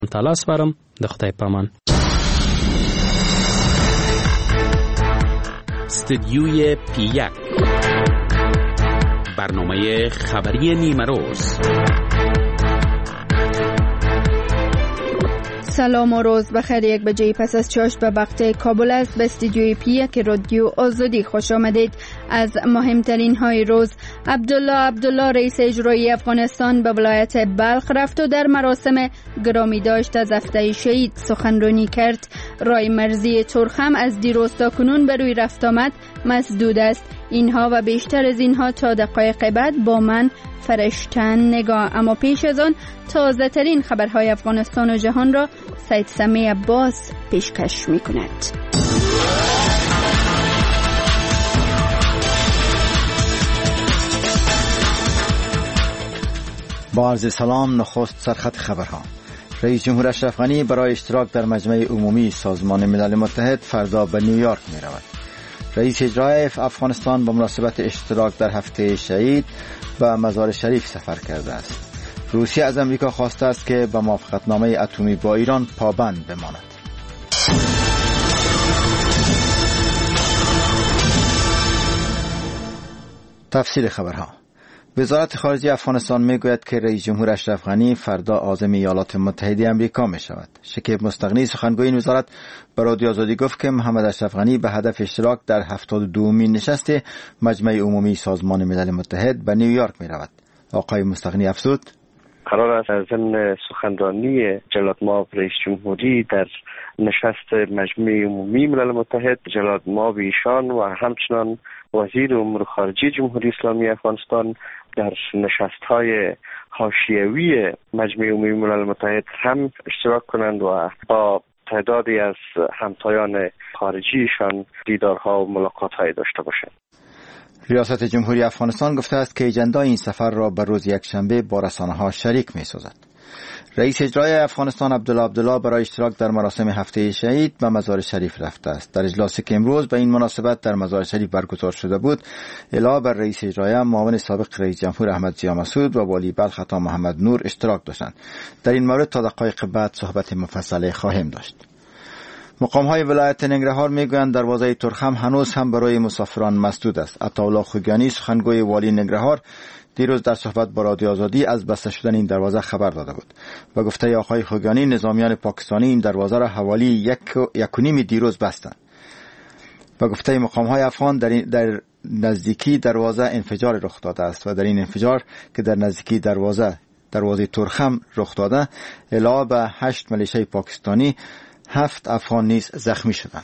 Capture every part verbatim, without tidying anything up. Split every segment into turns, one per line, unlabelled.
تعالی سپارم د خدای پامان.
استدیوی پی یک، برنامه خبری نیمه روز.
سلام و روز بخیر. یک بجه پس از چاشت به وقت کابل است. به استودیوی پی یک رادیو آزادی خوش آمدید. از مهمترین های روز: عبدالله عبدالله رئیس اجرایی افغانستان به ولایت بلخ رفت و در مراسم گرامی داشت از هفته شهید سخنرانی کرد. رای مرزی ترخم از دیروز تا کنون به روی رفت آمد مسدود است. اینها و بیشتر از اینها تا دقایق بعد با من فرشتن نگاه. اما پیش از آن تازه ترین خبرهای افغانستان و جهان را سید سمی عباس پیشکش می کند.
با عرض سلام. نخست سرخط خبرها. رئیس جمهور اشرف غنی برای اشتراک در مجمع عمومی سازمان ملل متحد فردا به نیویورک می رود. رئیس اجرایی افغانستان به مناسبت اشتراک در هفته شهید به مزار شریف سفر کرده است. روسیه از امریکا خواسته است که به موافقتنامه اتمی با ایران پابند بماند. تفصیل خبرها. وزارت خارجه افغانستان میگوید که رئیس جمهور اشرف غنی فردا عازم ایالات متحده آمریکا می شود. شکیب مستغنی سخنگوی این وزارت به رادیو آزادی گفت که محمد اشرف غنی به هدف اشتراک در هفتاد و دومین نشست مجمع عمومی سازمان ملل متحد به نیویورک می رود. آقای مستغنی افزود:
قرار است از ضمن سخنرانی جلال مآب رئیس جمهوری در نشست مجمع عمومی ملل متحد، جلال مآب ایشان و همچنان وزیر امور خارجه جمهوری اسلامی افغانستان در نشست‌های حاشیه‌ای مجمع عمومی ملل متحد هم اشتراک کنند و با تعدادی از همتایان خارجیشان دیدارها و ملاقات‌های داشته باشند.
ریاست جمهوری افغانستان گفته است که اجندا این سفر را بر روز یکشنبه با رسانه‌ها شریک می‌سازد. رئیس اجرایی افغانستان عبدالله عبدالله برای اشتراک در مراسم هفته شهید به مزار شریف رفته است. در اجلاسی که امروز به این مناسبت در مزار شریف برگزار شده بود، علاوه بر رئیس اجرایی، معاون سابق رئیس جمهور احمد ضیا مسعود و والی بلخ عطا محمد نور اشتراک داشتند. در این مورد تا دقایق بعد صحبت مفصل خواهیم داشت. مقام‌های ولایت ننگرهار میگویند دروازه ترخم هنوز هم برای مسافران مسدود است. عطاالله خوگیانی سخنگوی والی ننگرهار دیروز در صحبت با رادیو آزادی از بسته شدن این دروازه خبر داده بود. به گفته آقای خوگیانی، نظامیان پاکستانی این دروازه را حوالی یک یک و نیم دیروز بستند. به گفته مقام‌های افغان در, در نزدیکی دروازه انفجار رخ داده است و در این انفجار که در نزدیکی دروازه دروازه ترخم رخ داده، علاوه به هشت ملیشه پاکستانی، هفت افغان نیز زخمی شدند.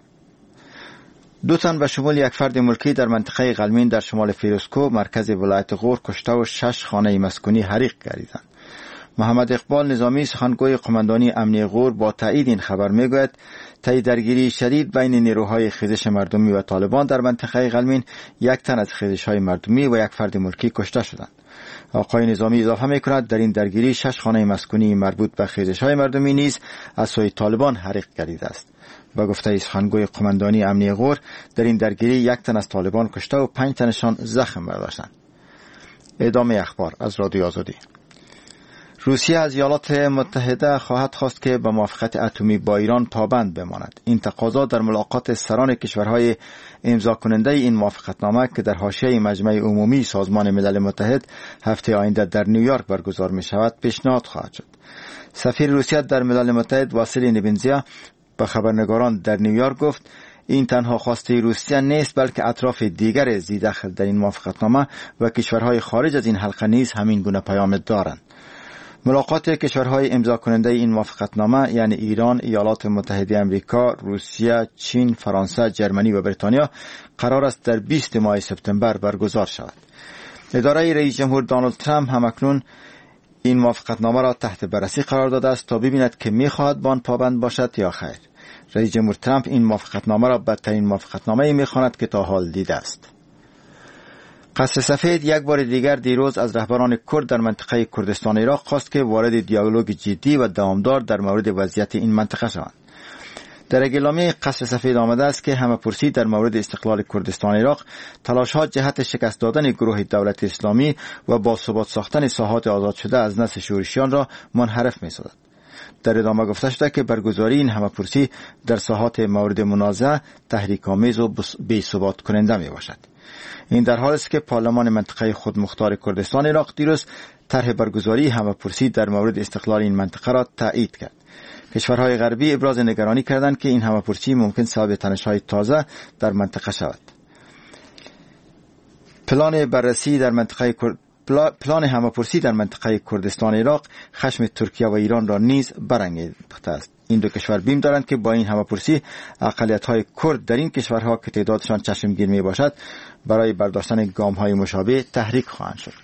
دو تن به شمول یک فرد ملکی در منطقه قلمین در شمال فیروزکوه مرکز ولایت غور کشته و شش خانه مسکونی حریق گردیدند. محمد اقبال نظامی سخنگوی قماندانی امنیه غور با تایید این خبر میگوید طی درگیری شدید بین نیروهای خیزش مردمی و طالبان در منطقه قلمین یک تن از خیزش‌های مردمی و یک فرد ملکی کشته شدند. آقای نظامی اضافه میکند در این درگیری شش خانه مسکونی مربوط به خیزش‌های مردمی نیز از سوی طالبان حریق گردیده است. با گفته سخنگوی قماندانی امنیه غور در این درگیری یک تن از طالبان کشته و پنج تنشان زخم برداشتند. ادامه اخبار از رادیو آزادی. روسیه از ایالات متحده خواهد خواست که به موافقت اتمی با ایران پابند بماند. این تقاضا در ملاقات سران کشورهای امضا کننده این موافقتنامه که در حاشیه مجمع عمومی سازمان ملل متحد هفته آینده در نیویورک برگزار می شود پیشنهاد خواهد شد. سفیر روسیه در ملل متحد واسیلی نبنزیا به خبرنگاران در نیویورک گفت این تنها خواسته روسیه نیست، بلکه اطراف دیگر ذی‌دخل در این موافقتنامه و کشورهای خارج از این حلقه نیز همین گونه پیام دارند. ملاقات کشورهای امضا کننده این موافقتنامه یعنی ایران، ایالات متحده آمریکا، روسیه، چین، فرانسه، جرمنی و بریتانیا قرار است در بیست ماه سپتامبر برگزار شود. اداره رئیس جمهور دونالد ترامپ همکنون این موافقتنامه را تحت بررسی قرار داده است تا ببیند که می‌خواهد به آن پابند باشد یا خیر. رئیس جمهور ترامپ این موافقتنامه را بدترین موافقتنامه‌ای می‌خواند که تا حال دیده است. قصر سفید یک بار دیگر دیروز از رهبران کرد در منطقه کردستان عراق خواست که وارد دیالوگ جدی و دوامدار در مورد وضعیت این منطقه شوند. در اعلامیه قصر سفید آمده است که همه پرسی در مورد استقلال کردستان عراق تلاش‌ها جهت شکست دادن گروه دولت اسلامی و باثبات ساختن ساحات آزاد شده از نسل شورشیان را منحرف می‌سازد. در ادامه گفته شده که برگزاری این همه‌پرسی در ساحات مورد منازعه تحریک‌آمیز و بی‌ثبات کننده می باشد. این در حالی است که پارلمان منطقه خودمختار کردستان عراق دیروز طرح برگزاری همه‌پرسی در مورد استقلال این منطقه را تایید کرد. کشورهای غربی ابراز نگرانی کردند که این همه‌پرسی ممکن سبب تنش‌های تازه در منطقه شود. پلان بررسی در منطقه پلان همه‌پرسی در منطقه کردستان عراق خشم ترکیه و ایران را نیز برانگیخته است. این دو کشور بیم دارند که با این همه‌پرسی اقلیت‌های کرد در این کشورها که تعدادشان چشمگیر می باشد برای برداشتن گام‌های مشابه تحریک خواهند شد.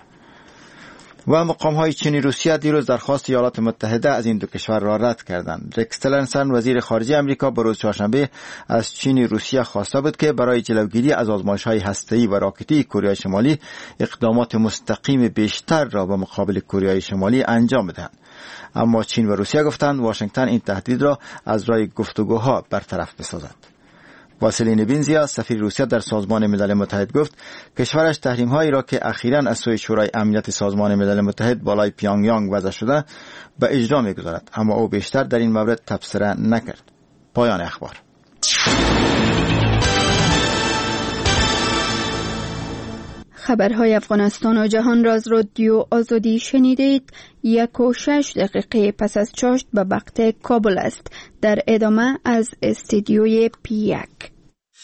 و مقام‌های چینی روسیه دیروز درخواست ایالات متحده از این دو کشور را رد کردند. ریکس تیلرسن وزیر خارجه آمریکا به روز چهارشنبه از چینی روسیه خواسته بود که برای جلوگیری از آزمایش‌های هسته‌ای و راکتی کره شمالی اقدامات مستقیم بیشتر را به مقابل کره شمالی انجام بدهند. اما چین و روسیه گفتند واشنگتن این تهدید را از راه گفتگوها برطرف بسازد. واسیلین بینزیا سفیر روسیه در سازمان ملل متحد گفت کشورش تحریم‌هایی را که اخیراً از سوی شورای امنیت سازمان ملل متحد بالای پیانگیانگ وضع شده به اجرا می‌گذارد، اما او بیشتر در این مورد تبصره نکرد. پایان اخبار.
خبرهای افغانستان و جهان را از رادیو آزادی شنیدید. یک و شش دقیقه پس از چاشت به وقت کابل است. در ادامه از استودیوی پی یک.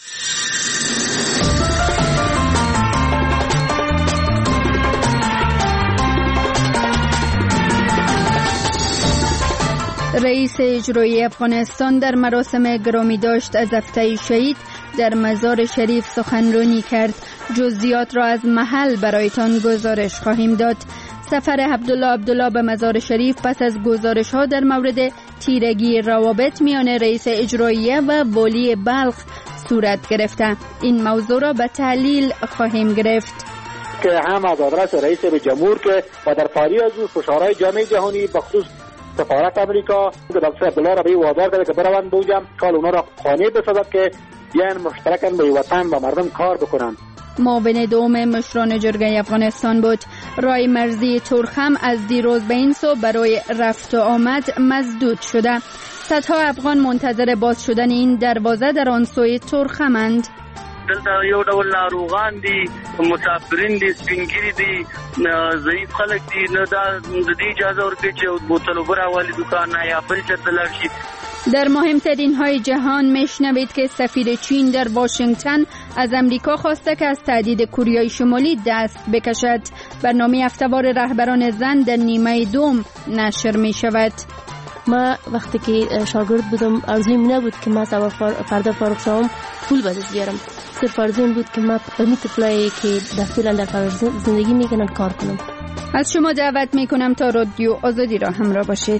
رئیس اجرایی افغانستان در مراسم گرامی داشت از هفته شهید در مزار شریف سخنرانی کرد. جزئیات را از محل برایتان گزارش خواهیم داد. سفر عبدالله عبدالله به مزار شریف پس از گزارش ها در مورد تیرگی روابط میان رئیس اجرایی و والی بلخ صورت گرفته. این موضوع را به تحلیل خواهیم گرفت
که هم از آدرس رئیس جمهور که و در پاری از فشارهای جامعه جهانی بخصوص سفارت امریکا دکتر عبدالله را به وادار کرده که بروند بوجم کال اونا را خانه بسازد که بیان مشترکاً به وطن و مردم کار بکنند.
معاون دوم مشران جرگه افغانستان بود. رای مرزی ترخم از دیروز به این سو برای رفت و آمد مسدود شده. صدها افغان منتظر باز شدن این دروازه در آن سوی ترخمند.
دلته یو ډول ناروغان دي، مسافرین دي، سپینګری دي، ضعیف خلک دي، نه دا د دې اجازه ورکړي چې بوتل اوبه راولي دکان نه یا بل چېرته لاړ شي.
در مهمترین های جهان میشنوید که سفیر چین در واشنگتن از امریکا خواسته که از تهدید کره شمالی دست بکشد. برنامه هفته‌وار رهبران زن در نیمه دوم نشر می شود.
ما وقتی که شاگرد بودم آرزویم نبود که ما تا فردا فارغ شوم پول به دست بیارم. صرف آرزویم بود که ما به طفلایی که در فعلا در خارج زندگی میکنن کار کنم.
از شما دعوت میکنم تا رادیو آزادی را همراه باشید.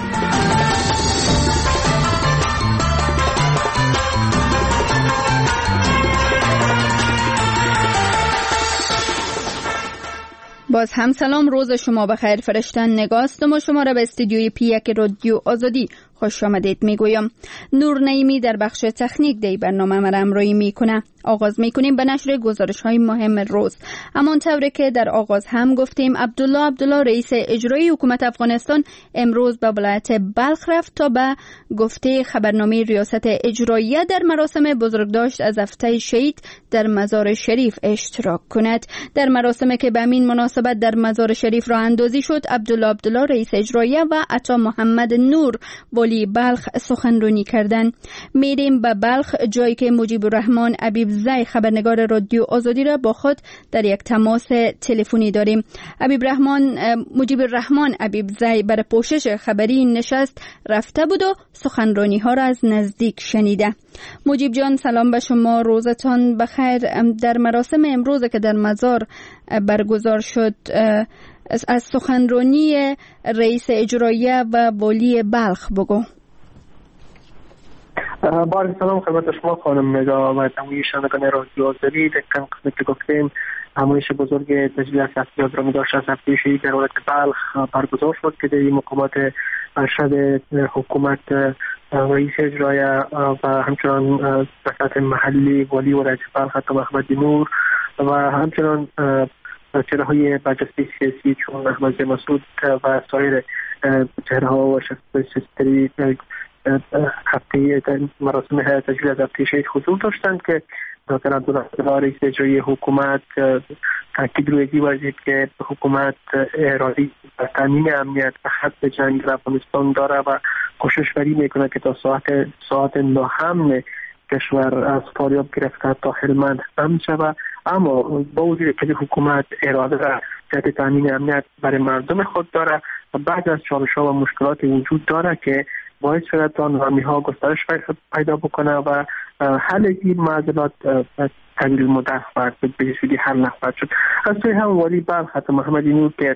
باز هم سلام، روز شما بخیر. فرشتن نگاست و شما را به استودیوی پی یک رادیو آزادی خوش آمدید میگویم. نور نعیمی در بخش تکنیک دی برنامه ما را همراهی میکنه. آغاز میکنیم به نشر گزارش های مهم روز. همان طوری که در آغاز هم گفتیم عبدالله عبدالله رئیس اجرایی حکومت افغانستان امروز به ولایت بلخ رفت تا به گفته خبرنامه ریاست اجراییه در مراسم بزرگداشت از هفته شهید در مزار شریف اشتراک کند. در مراسمی که به همین مناسبت در مزار شریف راه اندازی شد، عبدالله عبدالله رئیس اجراییه و عطا محمد نور والی بلخ سخنرانی کردند. میریم به بلخ، جایی که مجیب الرحمن حبیب زی خبرنگار رادیو آزادی را با خود در یک تماس تلفنی داریم. حبیب رحمان مجیب الرحمن حبیب زی برای پوشش خبری این نشست رفته بود و سخنرانی ها را از نزدیک شنیده. مجیب جان سلام به شما، روزتان بخیر. در مراسم امروز که در مزار برگزار شد از سخنرانی رئیس اجراییه و والی بلخ بگو.
با سلام خدمت شما خانم نگاه و تمامی شنوندگان رادیو آزادی. در قسمتی که گفتیم همایش بزرگ تجلیل شخصیت را می‌داشت از هفته شهید در ولایت بلخ برگزار شد که در مقامات ارشد حکومت رئیس اجراییه و همچنان وسط محلی والی ولایت بلخ عطا محمد نور و همچنان چهره‌های برجسته سیاسی چون احمد مسعود و سایر چهره ها و شخصیت‌های هفته مراسم تجلیل از هفته شهید حضور داشتند که دکتر عبدالله رئیس اجرایی حکومت تاکید روی این ورزید که حکومت ارادی و تامین امنیت و خط جنگ در افغانستان داره و کوشش بری میکنه که تا ساعت ساعت ناامن کشور از فاریاب گرفته تا هلمند امن شود، اما با وجود که حکومت اراده را جهت تامین امنیت برای مردم خود داره و بعد از چالش‌ها و مشکلات وجود داره که باعث شده تا ناامنی‌ها گسترش پیدا بکنه و حل این معضلات طویل مدت و به زودی حل نخواهد شد. از سوی هم والی بلخ حتی محمدی نور که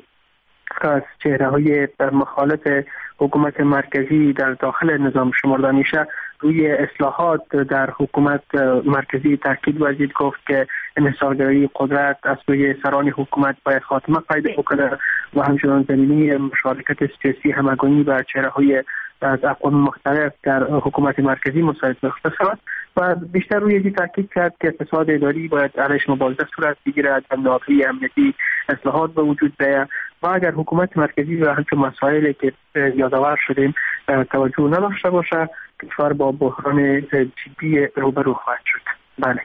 از چهره‌های مخالف حکومت مرکزی در داخل نظام شمرده میشه روی اصلاحات در حکومت مرکزی تاکید ورزید، گفت که انحصارگرایی قدرت از سوی سران حکومت باید خاتمه پیدا بکنه و همچنان زمینه مشارکت سیاسی همگانی بر چهره‌های از اقوام مختلف در حکومت مرکزی مساعد نخواهد شود و بیشتر روی این تاکید کرد که اقتصاد اداری باید علیش مبارزه صورت بگیرد و ناحیه امنیتی اصلاحات به وجود بیاید و اگر حکومت مرکزی و همچون مسائلی که یادآور شدیم توجه نداشته باشه کشور با بحران جدی روبرو خواهد شد. بله.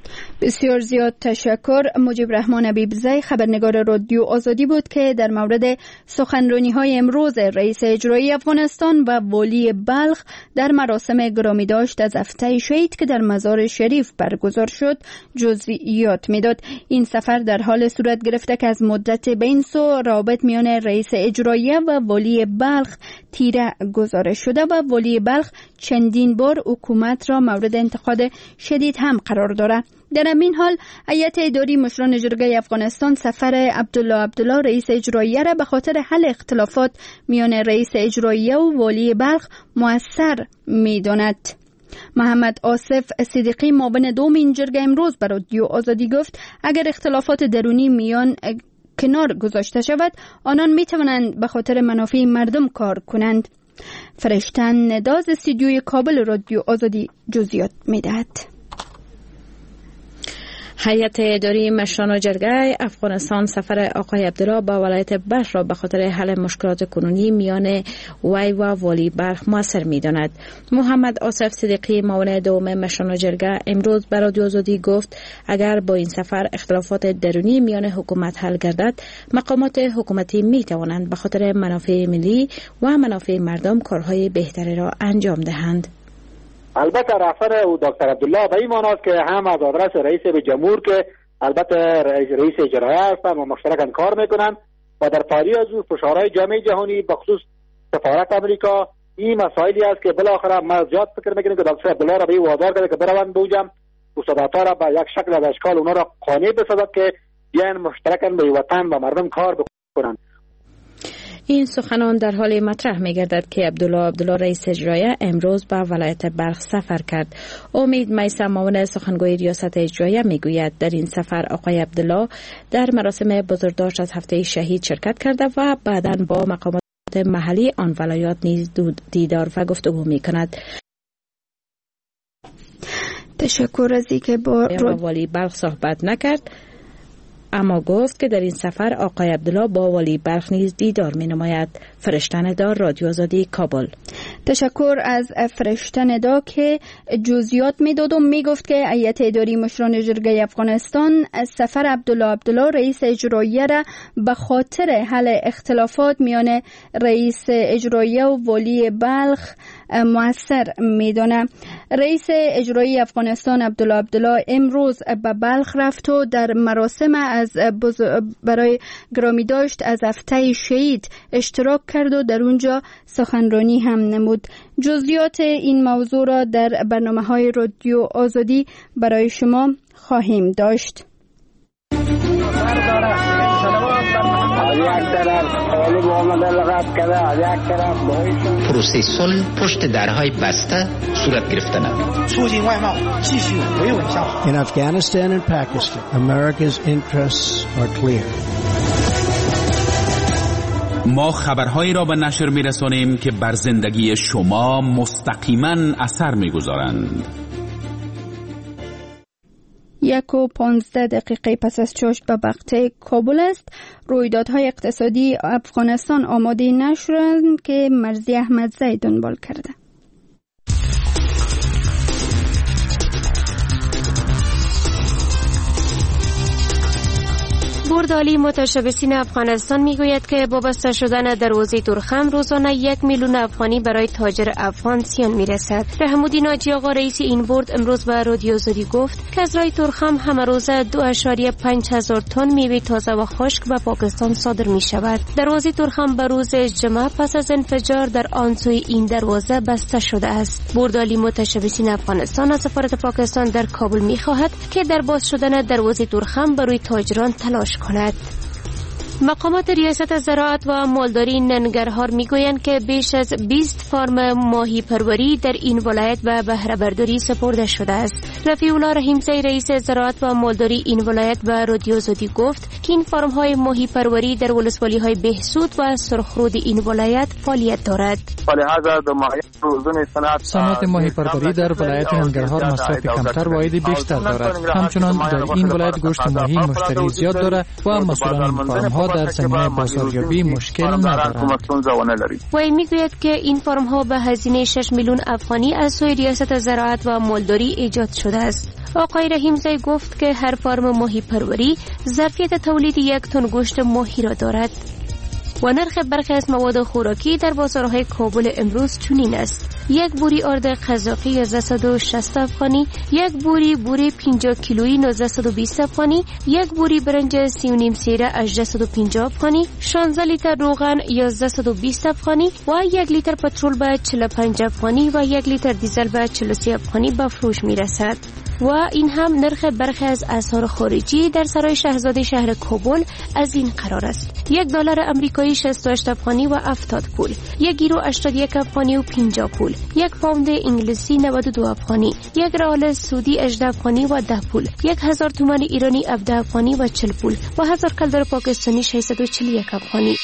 بسیار زیاد تشکر. مجیب رحمان حبیبزی خبرنگار رادیو آزادی بود که در مورد سخنرانی های امروز رئیس اجرایی افغانستان و والی بلخ در مراسم گرامی داشت از هفته شهید که در مزار شریف برگزار شد جزئیات میداد. این سفر در حال صورت گرفته که از مدت بین سو رابط میان رئیس اجرایی و والی بلخ تیره گزارش شده و والی بلخ چندین بار حکومت را مورد انتقاد شدید هم قرار دارد. در همین حال هیئت اداری مشران جرگه افغانستان سفر عبدالله عبدالله رئیس اجرایی را به خاطر حل اختلافات میان رئیس اجرایی و والی بلخ مؤثر می‌داند. محمد آصف صدیقی معاون دوم این جرگه امروز بر رادیو آزادی گفت اگر اختلافات درونی میان کنار گذاشته شود آنان می توانند به خاطر منافع مردم کار کنند. فرشتن نداز استودیوی کابل رادیو آزادی جزئیات می‌دهد.
هیئت اداری مشران جرگه افغانستان سفر آقای عبدالله با ولایت بلخ را به خاطر حل مشکلات کنونی میان وی و والی بلخ موثر می‌داند. محمد آصف صدیقی معاون دوم مشران جرگه امروز به رادیو آزادی گفت اگر با این سفر اختلافات درونی میان حکومت حل گردد مقامات حکومتی می‌توانند به خاطر منافع ملی و منافع مردم کارهای بهتری را انجام دهند.
البته رفتن او دکتر عبدالله به این معناست که هم از آدرس رئیس جمهور که البته رئیس اجرایی هستند و مشترکاً کار میکنند و در پاری از او فشارهای جامعه جهانی بخصوص سفارت امریکا این مسائلی است که بالاخره ما زیاد فکر میکنیم که دکتر عبدالله را به این وادار کرده که بروند بوجم مصادرات را به یک شکل از اشکال اونا را قانع بسازد که بیان مشترکاً به وطن و مردم کار بکنند.
این سخنان در حال مطرح می گردد که عبدالله عبدالله رئیس اجرایی امروز به ولایت بلخ سفر کرد. امید میثم معاون سخنگوی ریاست اجرایی می گوید در این سفر آقای عبدالله در مراسم بزرگداشت از هفته شهید شرکت کرده و بعداً با مقامات محلی آن ولایات نیز دیدار و گفتگو می کند.
تشکر از اینکه با
والی بلخ صحبت نکرد، اما گفت که در این سفر آقای عبدالله با والی بلخ نیز دیدار می نماید. فرشتن دا رادیو آزادی کابل.
تشکر از فرشتن دا که جزئیات می داد و می گفت که هیئت اداری مشران جرگه افغانستان سفر عبدالله عبدالله رئیس اجرایی را به خاطر حل اختلافات میان رئیس اجرایی و والی بلخ مؤثر می دانه. رئیس اجرایی افغانستان عبدالله عبدالله امروز به بلخ رفت و در مراسم از برای گرامی داشت از هفته شهید اشتراک کرد و در اونجا سخنرانی هم نمود. جزئیات این موضوع را در برنامه‌های رادیو آزادی برای شما خواهیم داشت.
پروسه صلح پشت درهای بسته صورت گرفتن است.
In Afghanistan and Pakistan, America's interests are clear.
ما خبرهایی را به نشر می‌رسانیم که بر زندگی شما مستقیما اثر می‌گذارند.
یک و پانزده دقیقه پس از چاشت به وقت کابل است. رویدادهای اقتصادی افغانستان آماده نشدند که مرزی احمدزی دنبال کرده.
بورد عالی متشبثین افغانستان میگوید که با بسته شدن دروازه تورخم روزانه یک میلیون افغانی برای تاجر افغان زیان میرسد. رحمودی ناجی آقا رئیس این بورد امروز به رادیو آزادی گفت که از راه تورخم همه روزه دو اشاریه پنج هزار تن میوه تازه و خشک به پاکستان صادر می شود. دروازه تورخم به روز جمعه پس از انفجار در آن سوی این دروازه بسته شده است. بورد عالی متشبثین افغانستان از سفارت پاکستان در کابل می خواهد که در باز شدن دروازه تورخم برای تاجران تلاش کند. مقامات ریاست زراعت و مالداری ننگرهار میگویند که بیش از بیست فارم ماهی پروری در این ولایت به بهره برداری سپرده شده است. رفیع الله رحیمزی رئیس زراعت و مالداری این ولایت به رادیو آزادی گفت که این فارم های ماهی پروری در ولسوالی های بهسود و سرخرود این ولایت فعالیت دارد.
صنعت ماهی پروری در ولایت ننگرهار مصرف کمتر و عاید بیشتر دارد. همچنان در این ولایت گوشت ماهی مشتری زیاد دارد و مسئولان این فارم ها در زمینه بازاریابی مشکل ندارند.
وی میگوید که این فارم ها به هزینه شش میلیون افغانی از سوی ریاست زراعت و مالداری ایجاد شده است. آقای رحیمزی گفت که هر فارم ماهی پروری ظرفیت تولید یک تن گوشت ماهی را دارد. و نرخ برخی از مواد خوراکی در بازارهای کابل امروز چنین است: یک بوری آرد قزاقی نوزده و شصت افغانی، یک بوری بوری پنجاه کیلویی نوزده و بیست افغانی، یک بوری برنج سی و نیم سیره هشتصد و پنجاه افغانی، شانزده لیتر روغن یازده و بیست افغانی و یک لیتر پترول به چهل و پنج افغانی و یک لیتر دیزل به چهل و سه افغانی به فروش می رسد. و این هم نرخ برخی از اسعار خارجی در سرای شاهزاده شهر کابل از این قرار است: یک دلار امریکایی شصت و هشت افغانی و هفتاد پول، یک یورو هشتاد و یک افغانی و پنجاه پول، یک پوند انگلیسی نود و دو افغانی، یک ریال سعودی هجده افغانی و ده پول، یک هزار تومان ایرانی هفده افغانی و چهل پول و هزار کلدر پاکستانی ششصد و چهل و یک افغانی.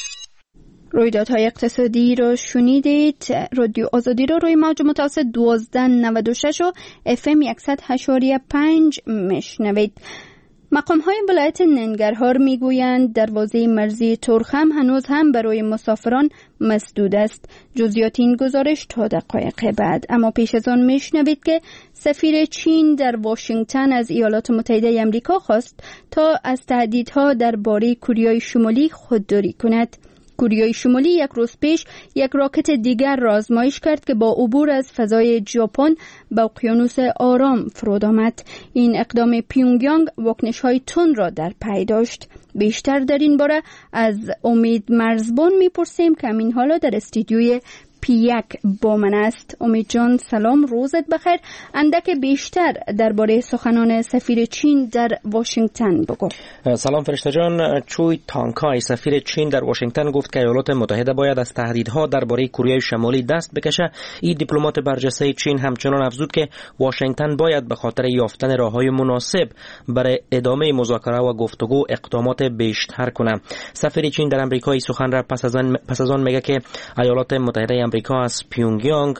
رویدادهای اقتصادی رو شنیدید. رادیو آزادی رو روی موج متوسط دوازده نود و شش و اف ام صد و هشت و پنج میشنوید. مقام های ولایت ننگرهار میگویند دروازه مرزی تورخم هنوز هم برای مسافران مسدود است. جزئیات این گزارش تا دقایق بعد. اما پیش از آن میشنوید که سفیر چین در واشنگتن از ایالات متحده آمریکا خواست تا از تهدیدها درباره کره شمالی خودداری کند. کره شمالی یک روز پیش یک راکت دیگر را آزمایش کرد که با عبور از فضای ژاپن به اقیانوس آرام فرود آمد. این اقدام پیونگیانگ واکنش‌های تند را در پی داشت. بیشتر در این باره از امید مرزبان میپرسیم که همین حالا در استودیوی پی یک با من است. امید جان سلام، روزت بخیر. اندک بیشتر درباره سخنان سفیر چین در واشنگتن بگو.
سلام فرشته جان. چوی تانکای سفیر چین در واشنگتن گفت که ایالات متحده باید از تهدیدها درباره کره شمالی دست بکشه. این دیپلمات برجسته چین همچنان افزود که واشنگتن باید به خاطر یافتن راههای مناسب برای ادامه مذاکره و گفتگو اقدامات بیشتر کنه. سفیر چین در آمریکا سخن را پس از آن پس از آن میگه که ایالات متحده آمریکا از پیونگیانگ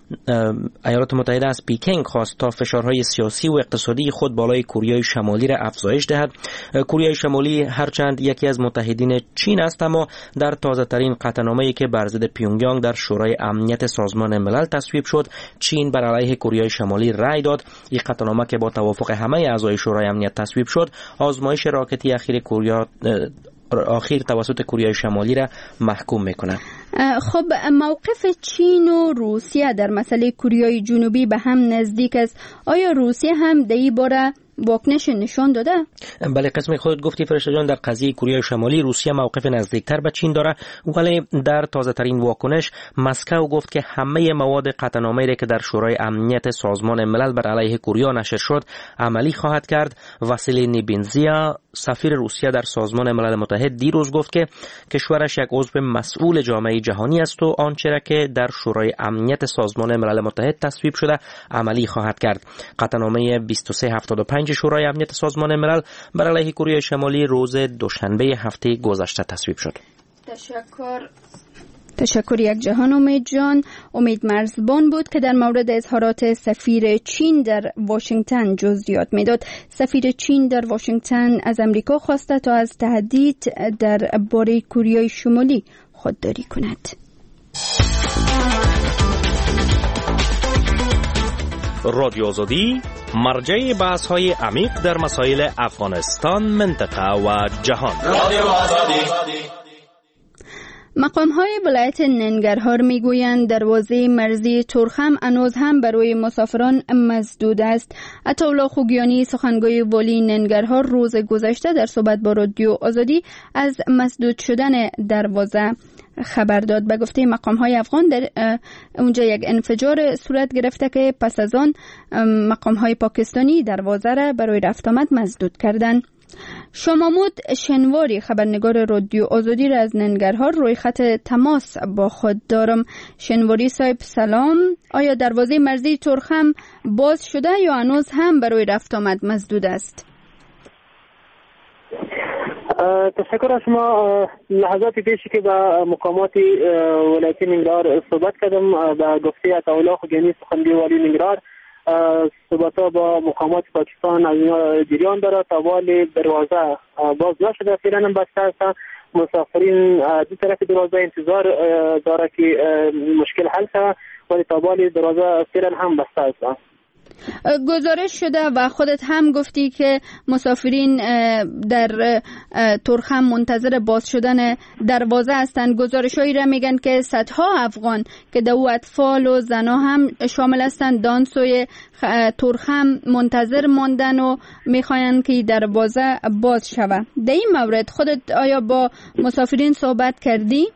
ایالات متحده از پیکنگ خواست تا فشارهای سیاسی و اقتصادی خود بالای کره شمالی را افزایش دهد. کره شمالی هرچند یکی از متحدین چین است، اما در تازه ترین قطعنامه‌ای که بر ضد پیونگیانگ در شورای امنیت سازمان ملل تصویب شد، چین بر علیه کره شمالی رأی داد. این قطعنامه که با توافق همه اعضای شورای امنیت تصویب شد، آزمایش راکتی اخیر کره آخر توسط کره شمالی را محکوم میکنه.
خب موقف چین و روسیه در مسئله کره جنوبی به هم نزدیک است. آیا روسیه هم در این باره واکنش نشان داده؟
بله، قسم خودت گفتی فرشته جان. در قضیه کره شمالی روسیه موقف نزدیکتر به چین داره، ولی در تازه ترین واکنش مسکو گفت که همه مواد قطعنامه‌ای را که در شورای امنیت سازمان ملل بر علیه کره نشر شد عملی خواهد کرد. واسیلی نیبینزیا سفیر روسیه در سازمان ملل متحد دیروز گفت که کشورش یک عضو مسئول جامعه جهانی است و آنچه را که در شورای امنیت سازمان ملل متحد تصویب شده عملی خواهد کرد. قطعنامه بیست و سه هفتاد و پنج شورای امنیت سازمان ملل بر علیه کره شمالی روز دوشنبه هفته گذشته تصویب شد.
تشکر. تشکر یک جهان امید جان. امید مرزبان بود که در مورد اظهارات سفیر چین در واشنگتن جزئیات میداد. سفیر چین در واشنگتن از امریکا خواسته تا از تهدید در باره کوریای شمالی خودداری کند.
رادیو آزادی مرجع بحث های عمیق در مسائل افغانستان، منطقه و جهان. رادیو آزادی.
مقام های ولایت ننگرهار میگویند دروازه مرزی تورخم هنوز هم برای مسافران مسدود است. عطاالله خوگیانی سخنگوی والی ننگرهار روز گذشته در صحبت با رادیو آزادی از مسدود شدن دروازه خبر داد. به گفته مقام های افغان در اونجا یک انفجار صورت گرفته که پس از آن مقام های پاکستانی دروازه را برای رفت آمد مسدود کردند. شمامود شنواری خبرنگار رادیو آزادی را از ننگرهار روی خط تماس با خود دارم. شنواری صاحب سلام، آیا دروازه مرزی تورخم باز شده یا هنوز هم برای رفت آمد مسدود است؟
تشکر از شما. لحظات پیشی که با مقامات ولایت ننگرهار صحبت کردم با گفته عطاالله خوگیانی سخنگوی والی ننگرهار، صحبت‌ها با مقامات پاکستان از اینا جریان داره. تا والی دروازه باز نشده، فعلا هم بسته است. مسافرین دو طرف دروازه انتظار داره که مشکل حل شود، ولی تا والی دروازه فعلا هم بسته است.
گزارش شده و خودت هم گفتی که مسافرین در تورخم منتظر باز شدن دروازه هستند. گزارش‌هایی را میگن که صدها افغان که در او اطفال و زنها هم شامل هستند دانسوی تورخم منتظر ماندن و میخواین که دروازه باز شود. در این مورد خودت آیا با مسافرین صحبت کردی؟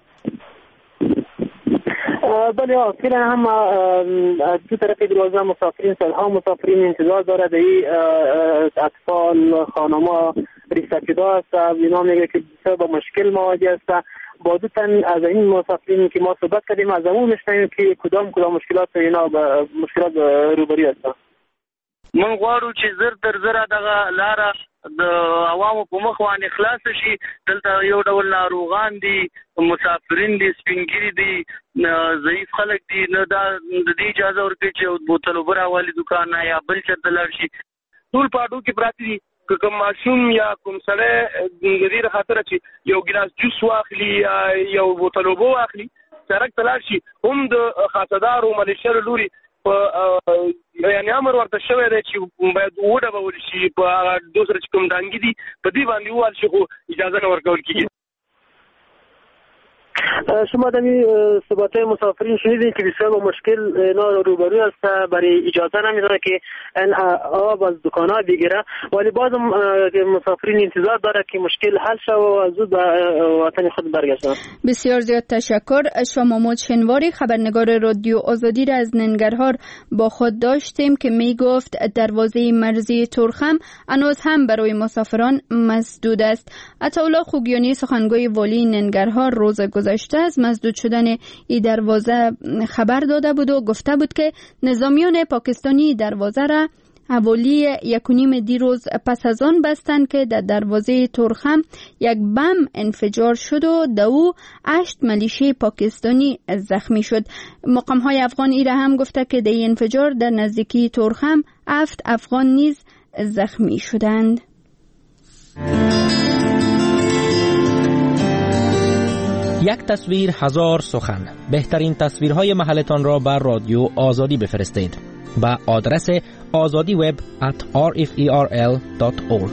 بله، فعلا هم از دو طرف دروازه مسافرین سالها مسافرین انتظار داره. دی اطفال، خانما ریسکیدا است. اینا میگه که بسیار با مشکل مواجه است. با دو تن از این مسافرین که ما صحبت کردیم از اون میشنیم که کدام کدام مشکلات اینا با مشکلات روبرو هستند.
من غواړو چې زر تر زر دغه لاره د عوامو په مخ باندې خلاص شي. دلته یو ډول ناروغان دي، مسافرین دي، سپینګری دي، ضعیف خلک دي. نه دا د دې اجازه ورکړي چې بوتل اوبه راوالي دکان نه یا بل چېرته لاړ شي. ټول پاډو کې پراته دي. که کوم ماشوم یا کوم سړی د دې خاطره چې یو ګیلاس جوس واخلي یا یو بوتل اوبه واخلي سړک ته لاړ شي، هم د خاصدارو ملیشیانو لوري په یعنې امر ورته شوی دی چې باید وډبول شي، په هغه دوه سره چې کوم ډانګي دي په دې باندې ووهل شي، خو اجازه نه ورکول کېږي.
شما در این صحبت مسافرین شنیدین که بسیار با مشکل اینا روبرو است، برای اجازه نمیداره که این آب از دکان‌ها بگیره، ولی باز مسافرین انتظار داره که مشکل حل شود و زود به وطن خود برگردند.
بسیار زیاد تشکر. شمامود شنواری خبرنگار رادیو آزادی را از ننگرهار با خود داشتیم که می گفت دروازه مرزی تورخم هنوز هم برای مسافران مسدود است. عطاالله خوگیانی سخنگوی والی ننگرهار روز گذشته از مسدود شدن این دروازه خبر داده بود و گفته بود که نظامیان پاکستانی دروازه را حوالی یک و نیم دیروز پس از آن بستند که در دروازه تورخم یک بم انفجار شد و در او هشت ملیشه پاکستانی زخمی شد. مقام های افغان ایره هم گفته که در این انفجار در نزدیکی تورخم هفت افغان نیز زخمی شدند.
یک تصویر هزار سخن. بهترین تصویرهای محلتان را بر رادیو آزادی بفرستید با آدرس آزادی وب ات آر اف ای آر ال دات اورگ.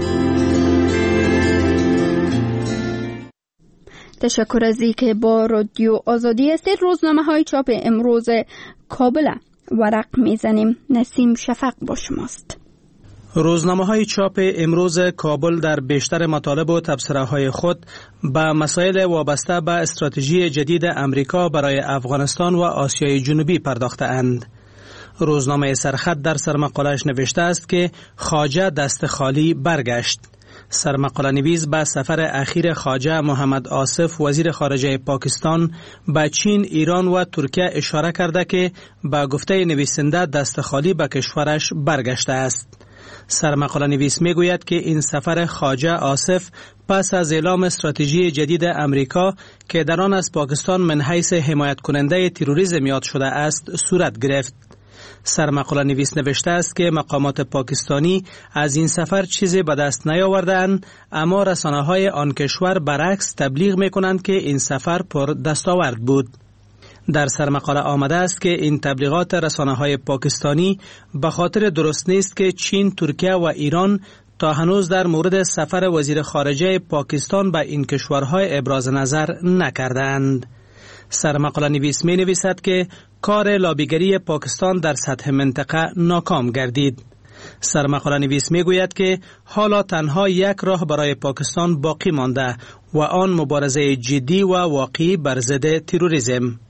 تشکر از اینکه با رادیو آزادی هستید. روزنامه های چاپ امروز کابل ورق میزنیم. نسیم شفق با شماست.
روزنامه های چاپ امروز کابل در بیشتر مطالب و تبصره های خود به مسائل وابسته به استراتژی جدید امریکا برای افغانستان و آسیای جنوبی پرداخته اند. روزنامه سرخط در سرمقاله‌اش نوشته است که خواجه دست خالی برگشت. سرمقاله نویس به سفر اخیر خواجه محمد آصف وزیر خارجه پاکستان به چین، ایران و ترکیه اشاره کرده که به گفته نویسنده دست خالی به کشورش برگشته است. سرمقاله نویس می گوید که این سفر خواجه آصف پس از اعلام استراتژی جدید امریکا که در آن از پاکستان من حیث حمایت کننده تروریسم یاد شده است صورت گرفت. سرمقاله نویس نوشته است که مقامات پاکستانی از این سفر چیزی به دست نیاوردند، اما رسانه‌های آن کشور برعکس تبلیغ می‌کنند که این سفر پر دستاورد بود. در سرمقاله آمده است که این تبلیغات رسانه‌های پاکستانی به خاطر درست نیست که چین، ترکیه و ایران تا هنوز در مورد سفر وزیر خارجه پاکستان به این کشورهای ابراز نظر نکردند. سرمقاله نویس می نویسد که کار لابیگری پاکستان در سطح منطقه ناکام گردید. سرمقاله نویس می گوید که حالا تنها یک راه برای پاکستان باقی مانده و آن مبارزه جدی و واقعی بر ضد تروریسم.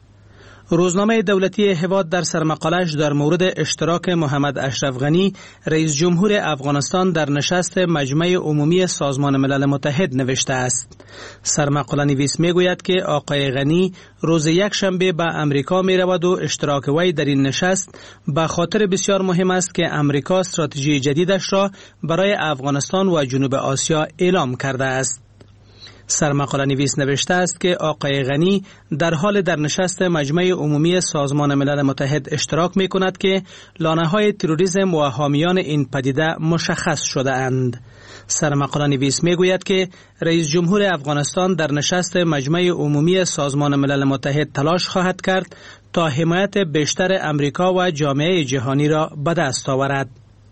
روزنامه دولتی هواد در سرمقاله‌اش در مورد اشتراک محمد اشرف غنی رئیس جمهور افغانستان در نشست مجمع عمومی سازمان ملل متحد نوشته است. سرمقاله نویس می گوید که آقای غنی روز یک شنبه به امریکا می رود و اشتراک وی در این نشست به خاطر بسیار مهم است که امریکا استراتژی جدیدش را برای افغانستان و جنوب آسیا اعلام کرده است. سرمقاله نویس نوشته است که آقای غنی در حال در نشست مجمع عمومی سازمان ملل متحد اشتراک می کند که لانه های تروریسم و حامیان این پدیده مشخص شده اند. سرمقاله نویس می گوید که رئیس جمهور افغانستان در نشست مجمع عمومی سازمان ملل متحد تلاش خواهد کرد تا حمایت بیشتر امریکا و جامعه جهانی را به دست آورد.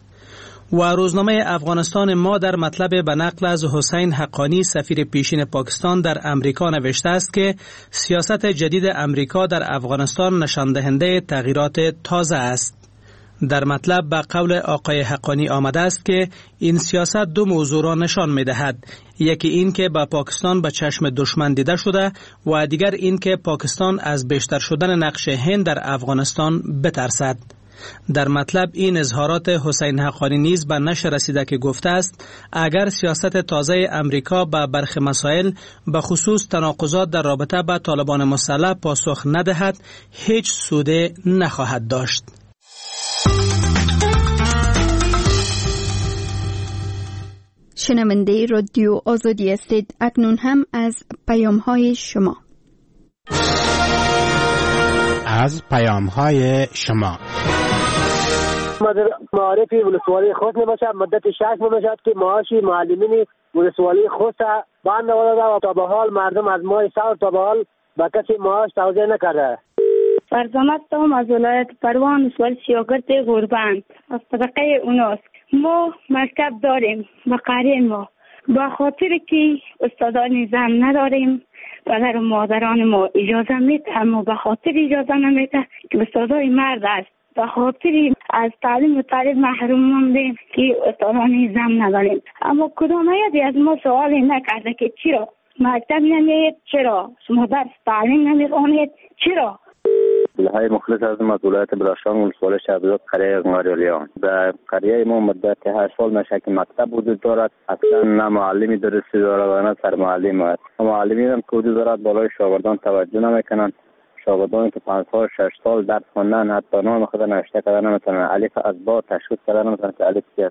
و روزنامه افغانستان ما در مطلب به نقل از حسین حقانی سفیر پیشین پاکستان در امریکا نوشته است که سیاست جدید امریکا در افغانستان نشان دهنده تغییرات تازه است. در مطلب به قول آقای حقانی آمده است که این سیاست دو موضوع را نشان می دهد. یکی این که با پاکستان به چشم دشمن دیده شده و دیگر این که پاکستان از بیشتر شدن نقش هند در افغانستان بترسد. در مطلب این اظهارات حسین حقانی نیز به نشر رسیده که گفته است اگر سیاست تازه امریکا به برخی مسائل به خصوص تناقضات در رابطه با طالبان مسلح پاسخ ندهد هیچ سوده نخواهد داشت.
شنونده رادیو آزادی هستید. اکنون هم از پیام‌های شما
از پیام‌های شما
معارفی ولسوالی خوست نباشد مدت شش ماه باشد که معاشی معلمین ولسوالی خوست بند آورده و تا به حال مردم از ماه سال تا به حال به کسی معاش توزیع نکرده.
فرزامت هم از ولایت پروان ولسوالی سیاگرد غربند از طبقه اوناست. ما مکتب داریم و قریه ما با خاطر که استادان زن نداریم پدر و مادران ما اجازه میده اما به خاطر اجازه نمیده که استادای مرد است به خاطر از تعلیم و تعلیم محروم موندیم که استادان زن نداریم. اما کدام یکی از ما سوالی نکرده که چرا مکتب نمیید، چرا شما درس تعلیم نمیخوانید، چرا؟
لهای مخلص از ولایت بلاشان ولسوالی شهرداد قریه غناریالیان. در قریه ما مدت هشت سال میشه که مکتب وجود دارد، اصلا نه معلمی درستی دارد و نه سرمعلم است. معلمین هم که وجود دارد بالای شاگردان توجه نمیکنند. شاگردانی که پنج سال شش سال درس خوندن حتی نام خود نوشته کردن نمیتونن، الف از با تشخیص کردن نمیتونن که الف چی است.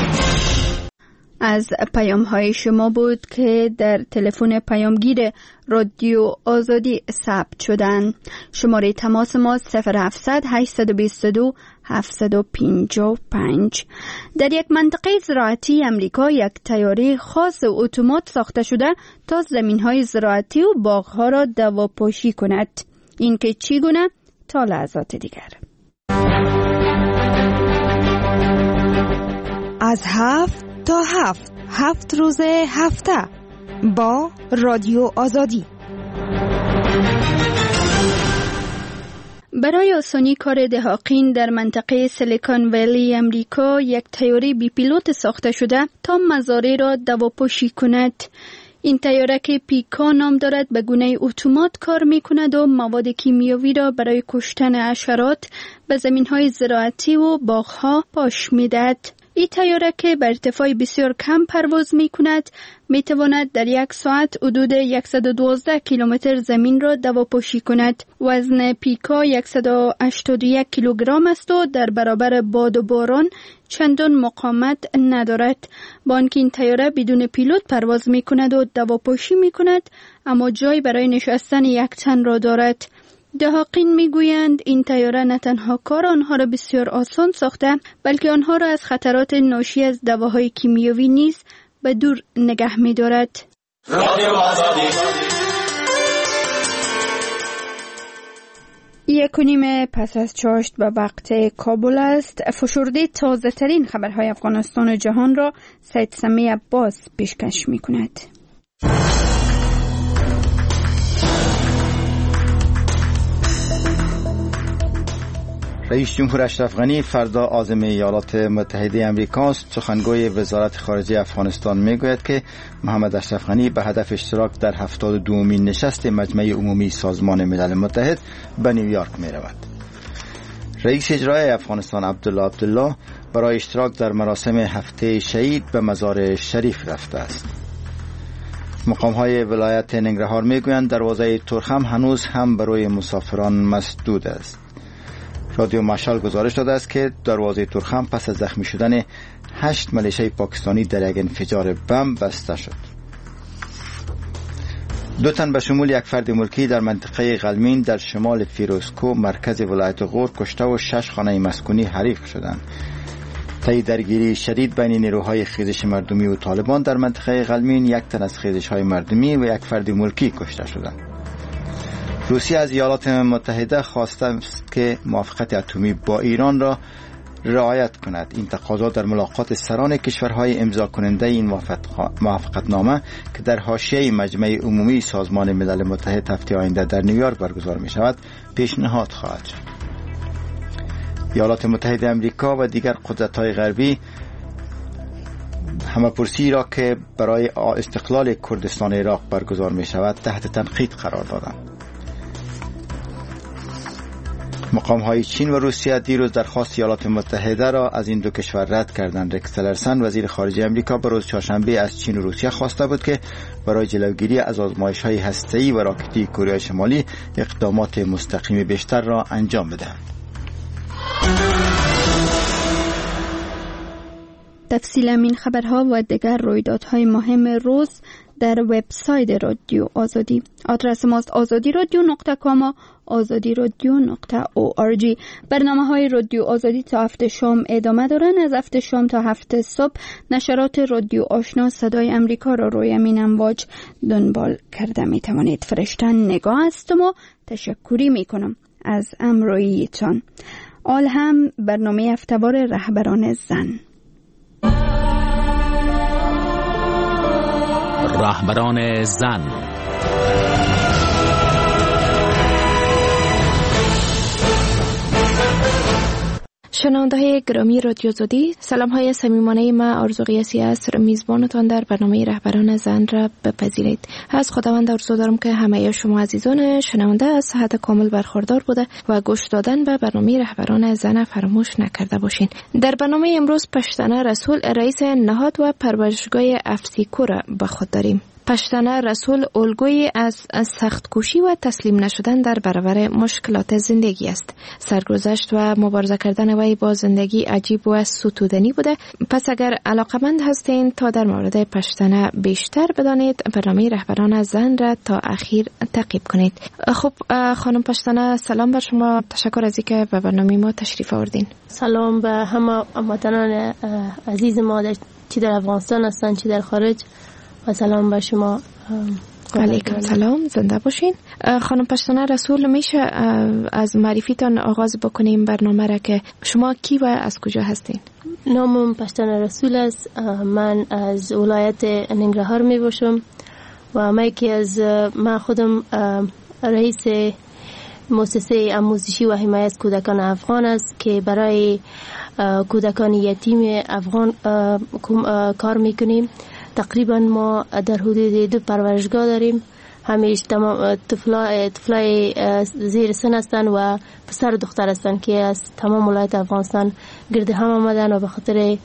از پیام های شما بود که در تلفن پیامگیر رادیو آزادی ثبت شدن. شماره تماس ما صفر هفتصد هشتصد و بیست و دو هفتصد و پنجاه و پنج. در یک منطقه زراعتی امریکا یک طیاره خاص اتومات ساخته شده تا زمین های زراعتی و باغ ها را دواپاشی کند. این که چگونه تا لحظات دیگر.
از هفت تا هفت هفت روز هفته با رادیو آزادی.
برای آسانی کار دهاقین در منطقه سیلیکون ویلی امریکا یک طیاره بی پیلوت ساخته شده تا مزارع را دواپاشی کند. این طیاره که پیکا نام دارد به گونه اتومات کار می کند و مواد کیمیاوی را برای کشتن حشرات به زمین‌های زراعتی و باغ‌ها پاش می‌دهد. این طیاره که بر ارتفاع بسیار کم پرواز می کند می تواند در یک ساعت حدود صد و دوازده کیلومتر زمین را دواپوشی کند. وزن پیکا صد و هشتاد و یک کیلوگرم است و در برابر باد و باران چندان مقاومت ندارد. با آنکه این طیاره بدون پیلوت پرواز می کند و دواپوشی می کند، اما جای برای نشستن یک تن را دارد. دهاقین میگویند این طیاره نه تنها کار آنها را بسیار آسان ساخته، بلکه آنها را از خطرات ناشی از دواهای کیمیاوی نیز به دور نگه می‌دارد. یک و نیم پس از چاشت به وقت کابل است. فشرده تازه ترین خبرهای افغانستان و جهان را سید سمی عباس پیشکش می‌کند.
رئیس جمهور اشرف غنی فردا عازم ایالات متحده امریکا است. سخنگوی وزارت خارجه افغانستان میگوید که محمد اشرف غنی به هدف اشتراک در هفتاد و دومین نشست مجمع عمومی سازمان ملل متحد به نیویورک می رود. رئیس اجرایی افغانستان عبدالله عبدالله برای اشتراک در مراسم هفته شهید به مزار شریف رفته است. مقام‌های ولایت ننگرهار میگویند دروازه ترخم هنوز هم برای مسافران مسدود است. رادیو مشال گزارش داده است که دروازه ترخم پس از زخمی شدن هشت ملیشه پاکستانی در یک انفجار بم بسته شد. دو تن به شمول یک فرد ملکی در منطقه غلمین در شمال فیروزکو مرکز ولایت غور کشته و شش خانه مسکونی حریق شدند. طی درگیری شدید بین نیروهای خیزش مردمی و طالبان در منطقه غلمین یک تن از خیزش‌های مردمی و یک فرد ملکی کشته شدند. روسیه از ایالات متحده خواسته است که موافقت اتمی با ایران را رعایت کند. این تقاضا در ملاقات سران کشورهای امضا کننده این موافقتنامه که در حاشیه مجمع عمومی سازمان ملل متحد هفته آینده در نیویورک برگزار می شود پیشنهاد خواهد شد. ایالات متحده آمریکا و دیگر قدرت‌های غربی همه‌پرسی را که برای استقلال کردستان عراق برگزار می شود تحت تنقید قرار دادند. مقام‌های چین و روسیه دیروز درخواست ایالات متحده را از این دو کشور رد کردند. رکس تلرسن وزیر خارجه آمریکا به روز چهارشنبه از چین و روسیه خواسته بود که برای جلوگیری از آزمایش‌های هسته‌ای و راکتی کره شمالی اقدامات مستقیم بیشتر را انجام بدهند.
تفصیل این خبرها و دیگر رویدادهای مهم روز در وبسایت رادیو آزادی. آدرس ماست آزادی رادیو نقطه کام و آزادی رادیو نقطه او آر جی. برنامه های رادیو آزادی تا هفت شام ادامه دارند. از هفت شام تا هفت صبح نشرات رادیو آشنا صدای امریکا را روی امین امواج دنبال کرده می توانید. فرشتن نگاه هستم و تشکری می کنم از امرویتان. آل هم برنامه هفته‌وار رهبران زن.
رهبران زن.
شنونده گرامی رادیو آزادی، سلام های صمیمانه ما آرزو قیاسی است. میزبانتان در برنامه رهبران زن را بپذیرید. از خداوند آرزو دارم که همه شما عزیزان شنونده از صحت کامل برخوردار بوده و گوش دادن به برنامه رهبران زن فراموش نکرده باشین. در برنامه امروز پشتنه رسول رئیس نهاد و پرورشگاه افسیکو را به خود داریم. پشتنه رسول الگویی از سخت کوشی و تسلیم نشدن در برابر مشکلات زندگی است. سرگذشت و مبارزه کردن وی با زندگی عجیب و ستودنی بوده. پس اگر علاقمند هستین تا در مورد پشتنه بیشتر بدانید، برنامه رهبران زن را تا اخیر تعقیب کنید. خب خانم پشتنه، سلام بر شما. تشکر از اینکه به برنامه ما تشریف آوردین.
سلام به همه وطنان عزیز ما، چی در افغانستان هستن چی در خارج، و سلام به شما.
علیکم سلام، زنده باشین. خانم پشتنه رسول، میشه از معرفیتان آغاز بکنیم برنامه را که شما کی و از کجا هستین؟
نامم پشتنه رسول است. من از ولایت ننگرهار می باشم و من که از من خودم رئیس مؤسسه آموزشی و حمایت کودکان افغان است که برای کودکان یتیم افغان کار میکنیم. تقریبا ما در حدود دو پرورشگاه داریم. همیش تمام طفلای طفلای زیر سن هستند و پسر و دختر هستند که از تمام ولایت افغانستان گرد هم آمدن و به خاطر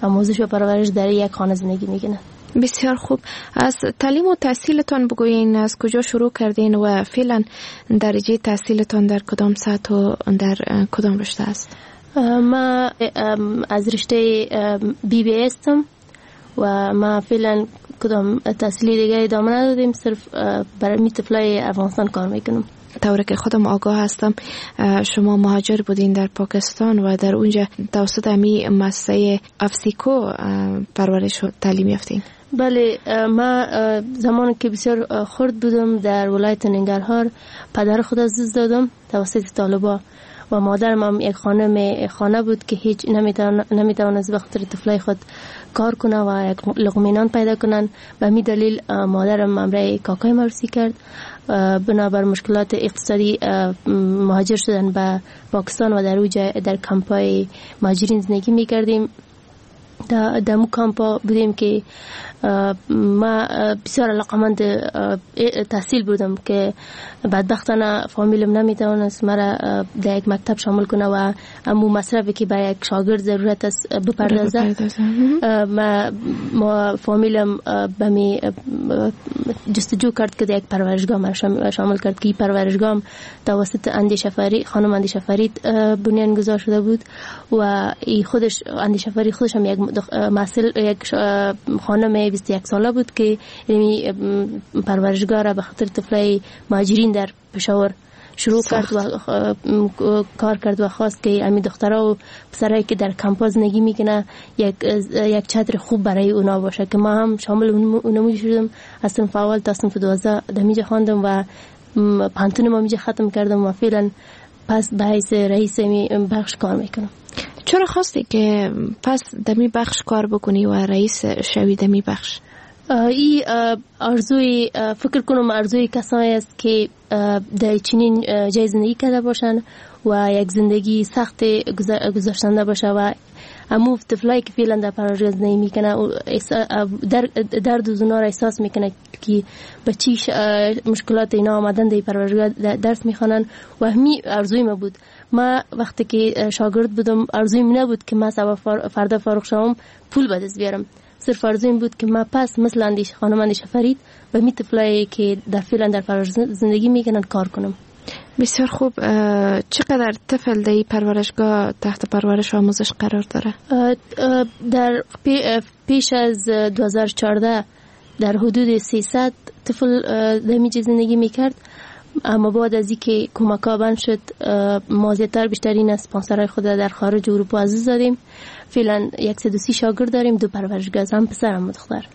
آموزش و پرورش در یک خانه زندگی میکنن.
بسیار خوب. از تعلیم و تحصیلتان بگویین، از کجا شروع کردین و فعلا درجه تحصیلتان در کدام سطح و در کدام رشته است؟
ما از رشته بی بی هستم و ما فعلا کدام تحصیلی دیگه ادامه ندادیم، صرف برای می طفلای افغانستان کار میکنم.
طوری که خودم آگاه هستم شما مهاجر بودین در پاکستان و در اونجا توسط امی مؤسسه افسیکو پرورش و تعلیم یافتین.
بله، ما زمانی که بسیار خرد بودم در ولایت ننگرهار پدر خود از دست دادم توسط طالبا و مادرم هم یک خانم خانه بود که هیچ نمیتوانست به خاطر طفلای خود کار کنه و یک لقمه نان پیدا کنن. به می دلیل مادرم امرای کاکای مرسی کرد. بنابر مشکلات اقتصادی مهاجر شدن به پاکستان و در اوجه در کمپای مهاجرین زندگی میکردیم. در دمو کامپا بودیم که ما بسیار علاقمند تحصیل بودم که بدبختانه فامیلم نمیتوانست مرا در یک مکتب شامل کنه و امو مصرفی که برای یک شاگرد ضرورت است بپردازه. ما, ما فامیلم به می جستجو کرد که در یک پرورشگاه مرا شامل کرد که این پرورشگاه توسط اندیشه فرید خانم اندیشه فرید بنیان گذار شده بود و ای خودش اندیشه فرید خودش هم یک مسئول یک خانم بیست و یک ساله بود که یعنی پرورشگاه را به خاطر طفلای مهاجرین در پشاور شروع کرد و کار کرد و خواست که امی دخترها و پسرایی که در کمپا زندگی میکنه یک یک چتر خوب برای اونا باشه که ما هم شامل اونمو شدم. از صنف اول تا صنف دوازده دمیجه خواندم و پانتون ما میجه ختم کردم و فعلا پس به حیث رئیس بخش کار میکنم.
چرا خواستی که پس دمی بخش کار بکنی و رئیس شوی دمی بخش؟
ای آرزوی فکر کنم آرزوی کسانی است که در چنین جای زندگی کرده باشن و یک زندگی سخت گذاشتنده باشه و امو طفلایی که فعلا در پرورشگاه زندگی میکنه در درد و زنا را احساس میکنه که به چی مشکلات اینا آمدن در پرورشگاه درس میخوانن و همی آرزوی ما بود. ما وقتی که شاگرد بودم آرزویم نبود که ما سبا فردا فارغ شوم پول به دست بیارم، صرف آرزویم بود که ما پس مثل اندیش خانم اندیشه فرید و می طفلایی که در فعلا در پرورشگاه زندگی میکنن کار کنم.
بسیار خوب. چقدر طفل در پرورشگاه تحت پرورش و آموزش قرار داره؟
در پیش از دو هزار و چهارده در حدود سیصد طفل در میجه زندگی میکرد، اما بعد از اینکه کمک‌ها بند شد ما زیادتر بیشترین اسپانسرهای خود در خارج اروپا عزیز داریم. فعلا صد و سی شاگرد داریم، دو پرورشگاه، هم پسر هم دختر.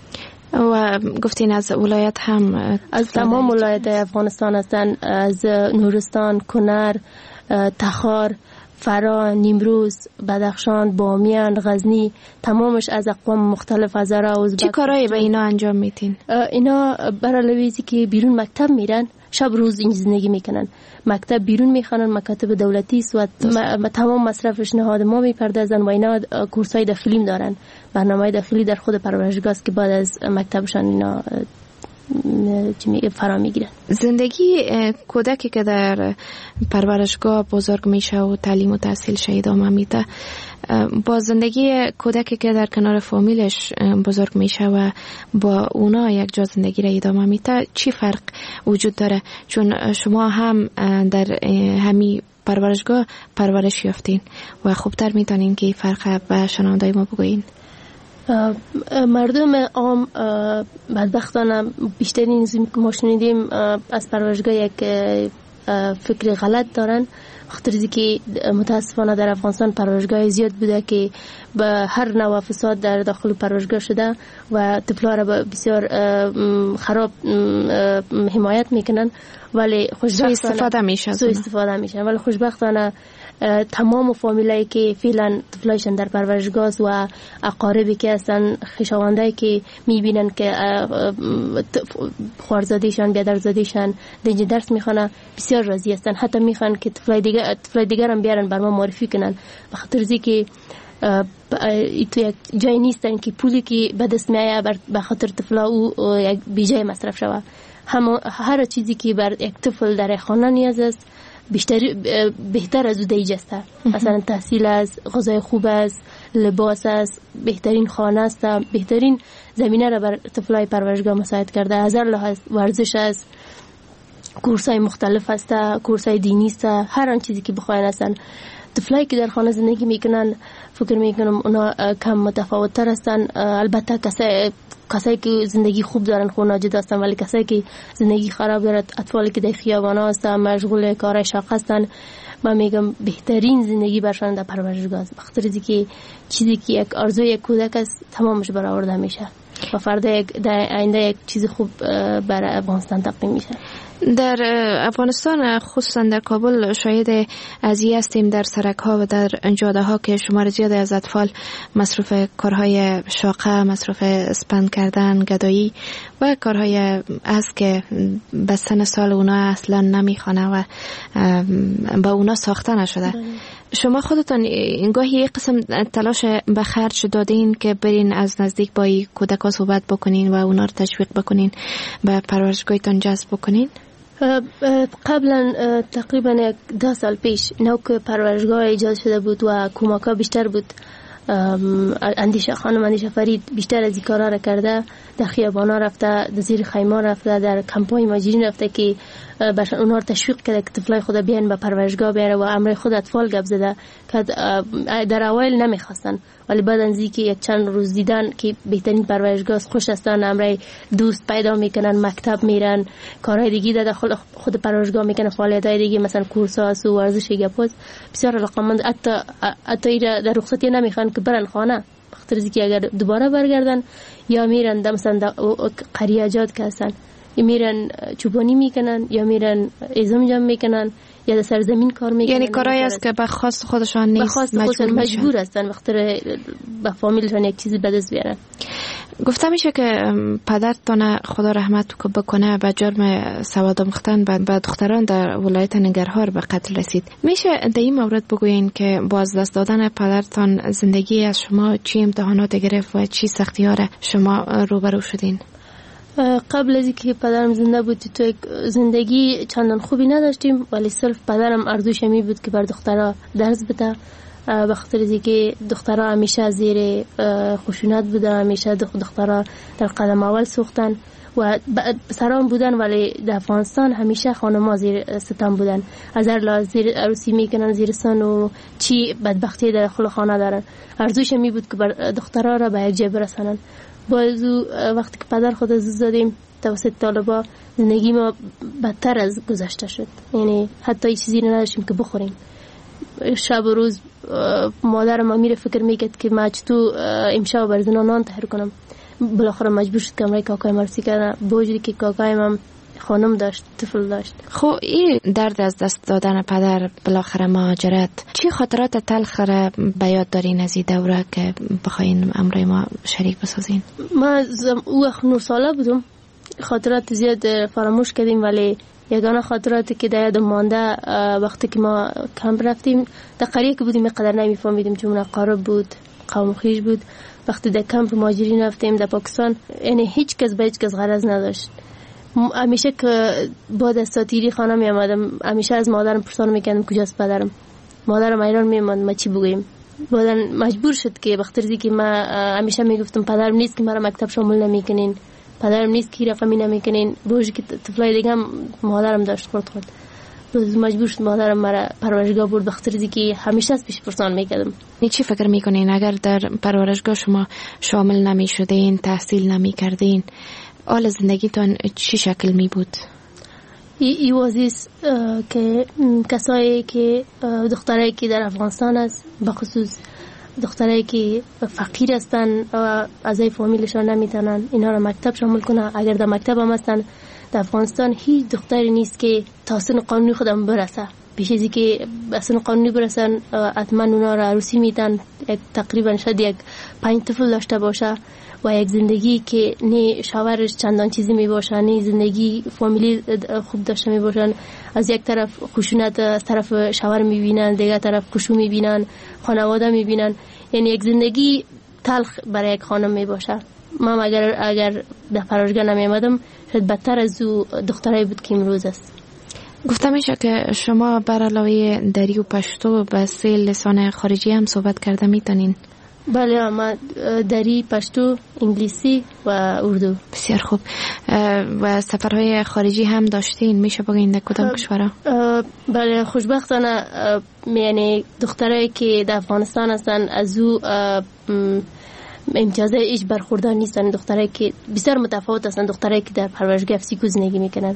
و گفتین از ولایت هم؟
از تمام ولایت افغانستان هستن، از نورستان، کنر، تخار، فرا، نیمروز، بدخشان، بامیان، غزنی، تمامش از اقوام مختلف از را ازبک.
چه کارایی به اینا انجام میتین؟
اینا برای لویزی که بیرون مکتب میرن، شب روز این زندگی میکنن، مکتب بیرون میخوانن، مکاتب دولتی است و تمام مصرفش نهاد ما میپردازن و اینا کورسای داخلیم دارن، برنامه داخلی در خود پرورشگاه است که بعد از مکتبشان اینا فرا میگیرن.
زندگی کودکی که در پرورشگاه بزرگ میشه و تعلیم و تحصیلش ادامه میده با زندگی کودکی که در کنار فامیلش بزرگ میشه و با اونا یک جا زندگی را ادامه میده چی فرق وجود داره؟ چون شما هم در همین پرورشگاه پرورش یافتین و خوبتر میتونین که فرق به شنوندای ما بگوین.
مردم عام بدبختانه بیشترین چیزی که ما شنیدیم از پرورشگاه یک فکر غلط دارن، خاطر از که متاسفانه در افغانستان پرورشگاه زیاد بوده که به هر نوع فساد در داخل پرورشگاه شده و طفلا را بسیار خراب حمایت میکنن، ولی خوشبختانه
سو استفاده میشه
سو استفاده میشن ولی خوشبختانه تمام فامیلایی که فعلا طفلایشان در پرورشگاه و اقاربی که هستن، خویشاوندایی که میبینن که خوارزادیشان بیادرزادیشان دنج درس میخوانه بسیار راضی هستن، حتی میخوان که طفلای دیگر طفلای دیگر هم بیارن بر ما معرفی کنن، به خاطر اینکه تو یک جای نیستن که پولی که به دست میایه به خاطر طفلا او یک بیجای مصرف شوه. هم هر چیزی که بر یک طفل در خانه نیاز است بیشتر بهتر از او دیجسته. مثلا تحصیل است، غذای خوب است، لباس است، بهترین خانه است، بهترین زمینه را بر طفلای پرورشگاه مساعد کرده. هزار لحاظ ورزش است، کورسای مختلف است، کورسای دینی است، هر آن چیزی که بخواین هستن. طفلایی که در خانه زندگی میکنن فکر میکنم اونا کم متفاوت تر هستن. البته کسایی کسایی که زندگی خوب دارن خونه جدا هستن، ولی کسایی که زندگی خراب دارن، اطفالی که در خیابانا هستن، مشغول کارهای شاق هستن، من میگم بهترین زندگی برشان در پرورشگاه است. بخاطر اینکه چیزی که یک آرزوی یک کودک است تمامش برآورده میشه و فردا در آینده یک چیز خوب برای افغانستان تقدیم میشه.
در افغانستان خصوصا در کابل شاهد ازی هستیم در سرک ها و در جاده ها که شمار زیاد از اطفال مصروف کارهای شاقه، مصروف اسپند کردن، گدایی و کارهای است که به سن سال اونا اصلا نمیخوانه و به اونا ساخته نشده. شما خودتان گاهی یک قسم تلاش به خرج دادین که برین از نزدیک با کودک ها صحبت بکنین و اونا رو تشویق بکنین به پرورشگاهتان جذب بکنین؟
قبلا تقریبا یک ده سال پیش نوک پرورشگاه ایجاد شده بود و کمک‌ها بیشتر بود. اندیشه خانم اندیشه فرید بیشتر از این کارا را کرده، در خیابانا رفته، در زیر خیمه رفته، در کمپای مهاجرین رفته که برشان اونها رو تشویق کرده که طفلای خود بیان به پرورشگاه بیاره و امر خود اطفال گپ زده که در اوایل نمیخواستن، ولی بعد از اینکه یک چند روز دیدن که بهترین پرورشگاه خوش هستن، امر دوست پیدا میکنن، مکتب میرن، کارهای دیگه در داخل خود پرورشگاه میکنن، فعالیت‌های دیگه مثلا کورس‌ها و ورزش گپوز بسیار علاقه‌مند. حتی حتی در رخصتی نمیخوان که برن خانه، بخاطر اینکه اگر دوباره برگردن یا میرن در مثلا قریه جات که هستن میرن چوبانی میکنن یا میرن ازم جمع میکنن یا در سرزمین کار میکنن.
یعنی کارایی است که به خواست خودشان نیست،
مجبور, مجبور هستن بخاطر به فامیلشان یک چیزی به دست بیارن.
گفته میشه که پدرتان خدا رحمت بکنه به جرم سواد آموختن به دختران در ولایت ننگرهار به قتل رسید. میشه در این مورد بگوین که با از دست دادن پدرتان زندگی از شما چی امتحانات گرفت و چی سختی‌ها شما روبرو شدین؟
قبل از اینکه پدرم زنده بود تو یک زندگی چندان خوبی نداشتیم، ولی صرف پدرم ارزوش می بود که بر دخترها درس بده، به خاطر اینکه دخترها همیشه زیر خشونت بودن، همیشه دخترها در قدم اول سوختن و پسران بودن، ولی در افغانستان همیشه خانم‌ها زیر ستم بودن. از هر لحاظ زیر عروسی میکنن، زیر سن و چی بدبختی در داخل خانه دارن. ارزوش می بود که بر دخترها را به یک جای برسانن. باز وقتی که پدر خود از دادیم توسط طالبا زندگی ما بدتر از گذشته شد. یعنی حتی چیزی نداشتیم که بخوریم. شب و روز مادر ما میره فکر میکرد که ما چطور امشب بر زنا نان تهیه کنم. بالاخره مجبور شد که امرای کاکای مرسی کردن، با وجودی که کاکایم هم خانم داشت، طفل داشت.
خب این درد از دست دادن پدر، بالاخره مهاجرت، چی خاطرات تلخ را به یاد دارین از این دوره که بخواین امرای ما شریک بسازین؟
ما او نه ساله بودم، خاطرات زیاد فراموش کردیم، ولی یگانه خاطراتی که در یادم مانده وقتی که ما کمپ رفتیم، در قریه که بودیم اینقدر نمیفهمیدیم چون قارب بود، قوم خویش بود. وقتی در کمپ مهاجرین رفتیم در پاکستان، یعنی هیچ کس به هیچ کس غرض نداشت. همیشه که بعد از ساتیری خانه می آمدم، همیشه از مادرم پرسان میکردم کجاست پدرم. مادرم ایران می آمد، ما چی بگوییم؟ بعدا مجبور شد که بخاطر که ما همیشه میگفتم پدرم نیست که مرا مکتب شامل نمیکنین، پدرم نیست که رقمی نمیکنین. بوجی که طفلای دیگه هم مادرم داشت خورد خورد. باز مجبور شد مادرم مرا پرورشگاه برد، بخاطر که همیشه از پیش پرسان میکردم.
چی فکر میکنین اگر در پرورشگاه شما شامل نمیشدین، تحصیل نمیکردین، حال زندگیتان چی شکل می بود؟
ای وازیست که کسایی که دخترایی که در افغانستان است، بخصوص دخترایی که فقیر هستن و از ای فامیلشان نمیتونن اینا را مکتب شامل کنن. اگر در مکتب هم هستن در افغانستان هیچ دختری نیست که تا سن قانونی خودم برسه. پیش از اینکه به سن قانونی برسن حتما اونا را عروسی میدن، تقریبا شاید یک پنج طفل داشته باشه و یک زندگی که نه شوهرش چندان چیزی می باشه، نه زندگی فامیلی خوب داشته می باشن. از یک طرف خشونت از طرف شوهر می بینن، دیگر طرف کشو می بینن، خانواده می بینن. یعنی یک زندگی تلخ برای یک خانم می باشه. من اگر اگر در پرورشگاه نمی آمدم شاید بدتر از او دخترایی بود که امروز است.
گفته میشه که شما بر علاوه دری و پشتو به سه لسان خارجی هم صحبت کرده میتونین؟
بله، ما دری، پشتو، انگلیسی و اردو.
بسیار خوب. و سفرهای خارجی هم داشتین؟ میشه بگین در کدام کشورها؟
بله، خوشبختانه یعنی دخترایی که در افغانستان هستن از او امتیازه ایش برخوردار نیستن. دخترایی که بسیار متفاوت هستن، دخترایی که در پرورشگاه افسیکو زندگی میکنن.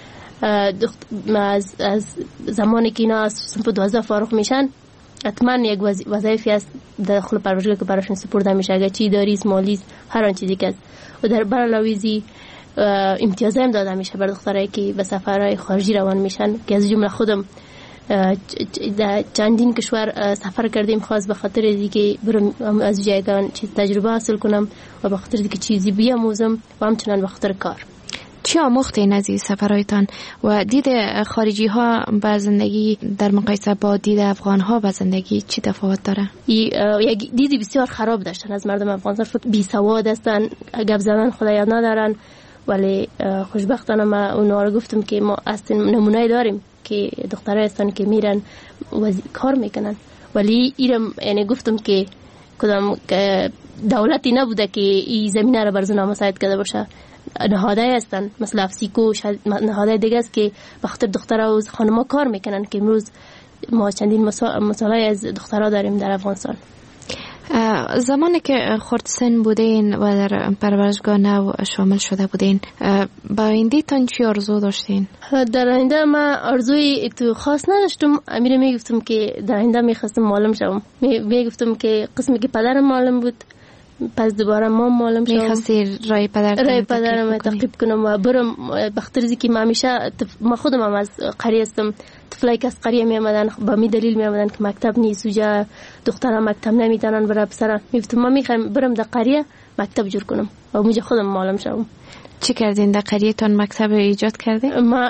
از, از زمانی که اینا از صنف دوازده فارغ میشن حتما یک وظایفی است داخل پرورشگاه که براشون سپرده میشه، اگر چی اداری، مالی، هر آن چیزی که است. و در برعلاوه امتیاز هم داده میشه بر دخترایی که به سفرهای خارجی روان میشن، که از جمله خودم در چندین کشور سفر کردیم خاص به خاطر دیگه برم از جایگان چیز تجربه حاصل کنم و به خاطر دیگه چیزی بیاموزم و همچنان به خاطر کار.
چی آموختین از این سفرهایتان و دید خارجی ها به زندگی در مقایسه با دید افغان ها به زندگی چی تفاوت داره؟
یک دید بسیار خراب داشتن از مردم افغانستان، بی سواد هستن، گپ زدن خدایان ندارن. ولی خوشبختانه ما اونها رو گفتم که ما اصلا نمونه داریم که دخترای هستن که میرن و کار میکنن. ولی ایرم یعنی گفتم که کدام دولتی نبوده که این زمینه رو بر زنها مساعد کرده باشه. نهادهای هستن مثل افسیکو، نهادهای دیگه است که به خاطر دخترها و خانم‌ها کار میکنن که امروز ما چندین مثالای از دخترها داریم در افغانستان.
زمانی که خردسن بودین و در پرورشگاه نو شامل شده بودین، با آینده تان چی آرزو داشتین؟
در آینده ما آرزوی تو خاص نداشتم. امیره میگفتم که در آینده میخواستم معلم شوم. میگفتم که قسمی که پدرم معلم بود پس دوباره ما معلم شدم.
می‌خواستی رای پدرت
رای پدرم تعقیب کنم و برم بخاطر که ما همیشه ما خودم هم از قریه هستم. طفلایی که از قریه می آمدن با می دلیل می آمدن که مکتب نیست وجا دخترها مکتب نمیتونن برای پسرا. میگفتم ما میخوام برم در قریه مکتب جور کنم و اونجا خودم معلم شدم.
چی کردین در قریه تان مکتب ایجاد کردین؟
ما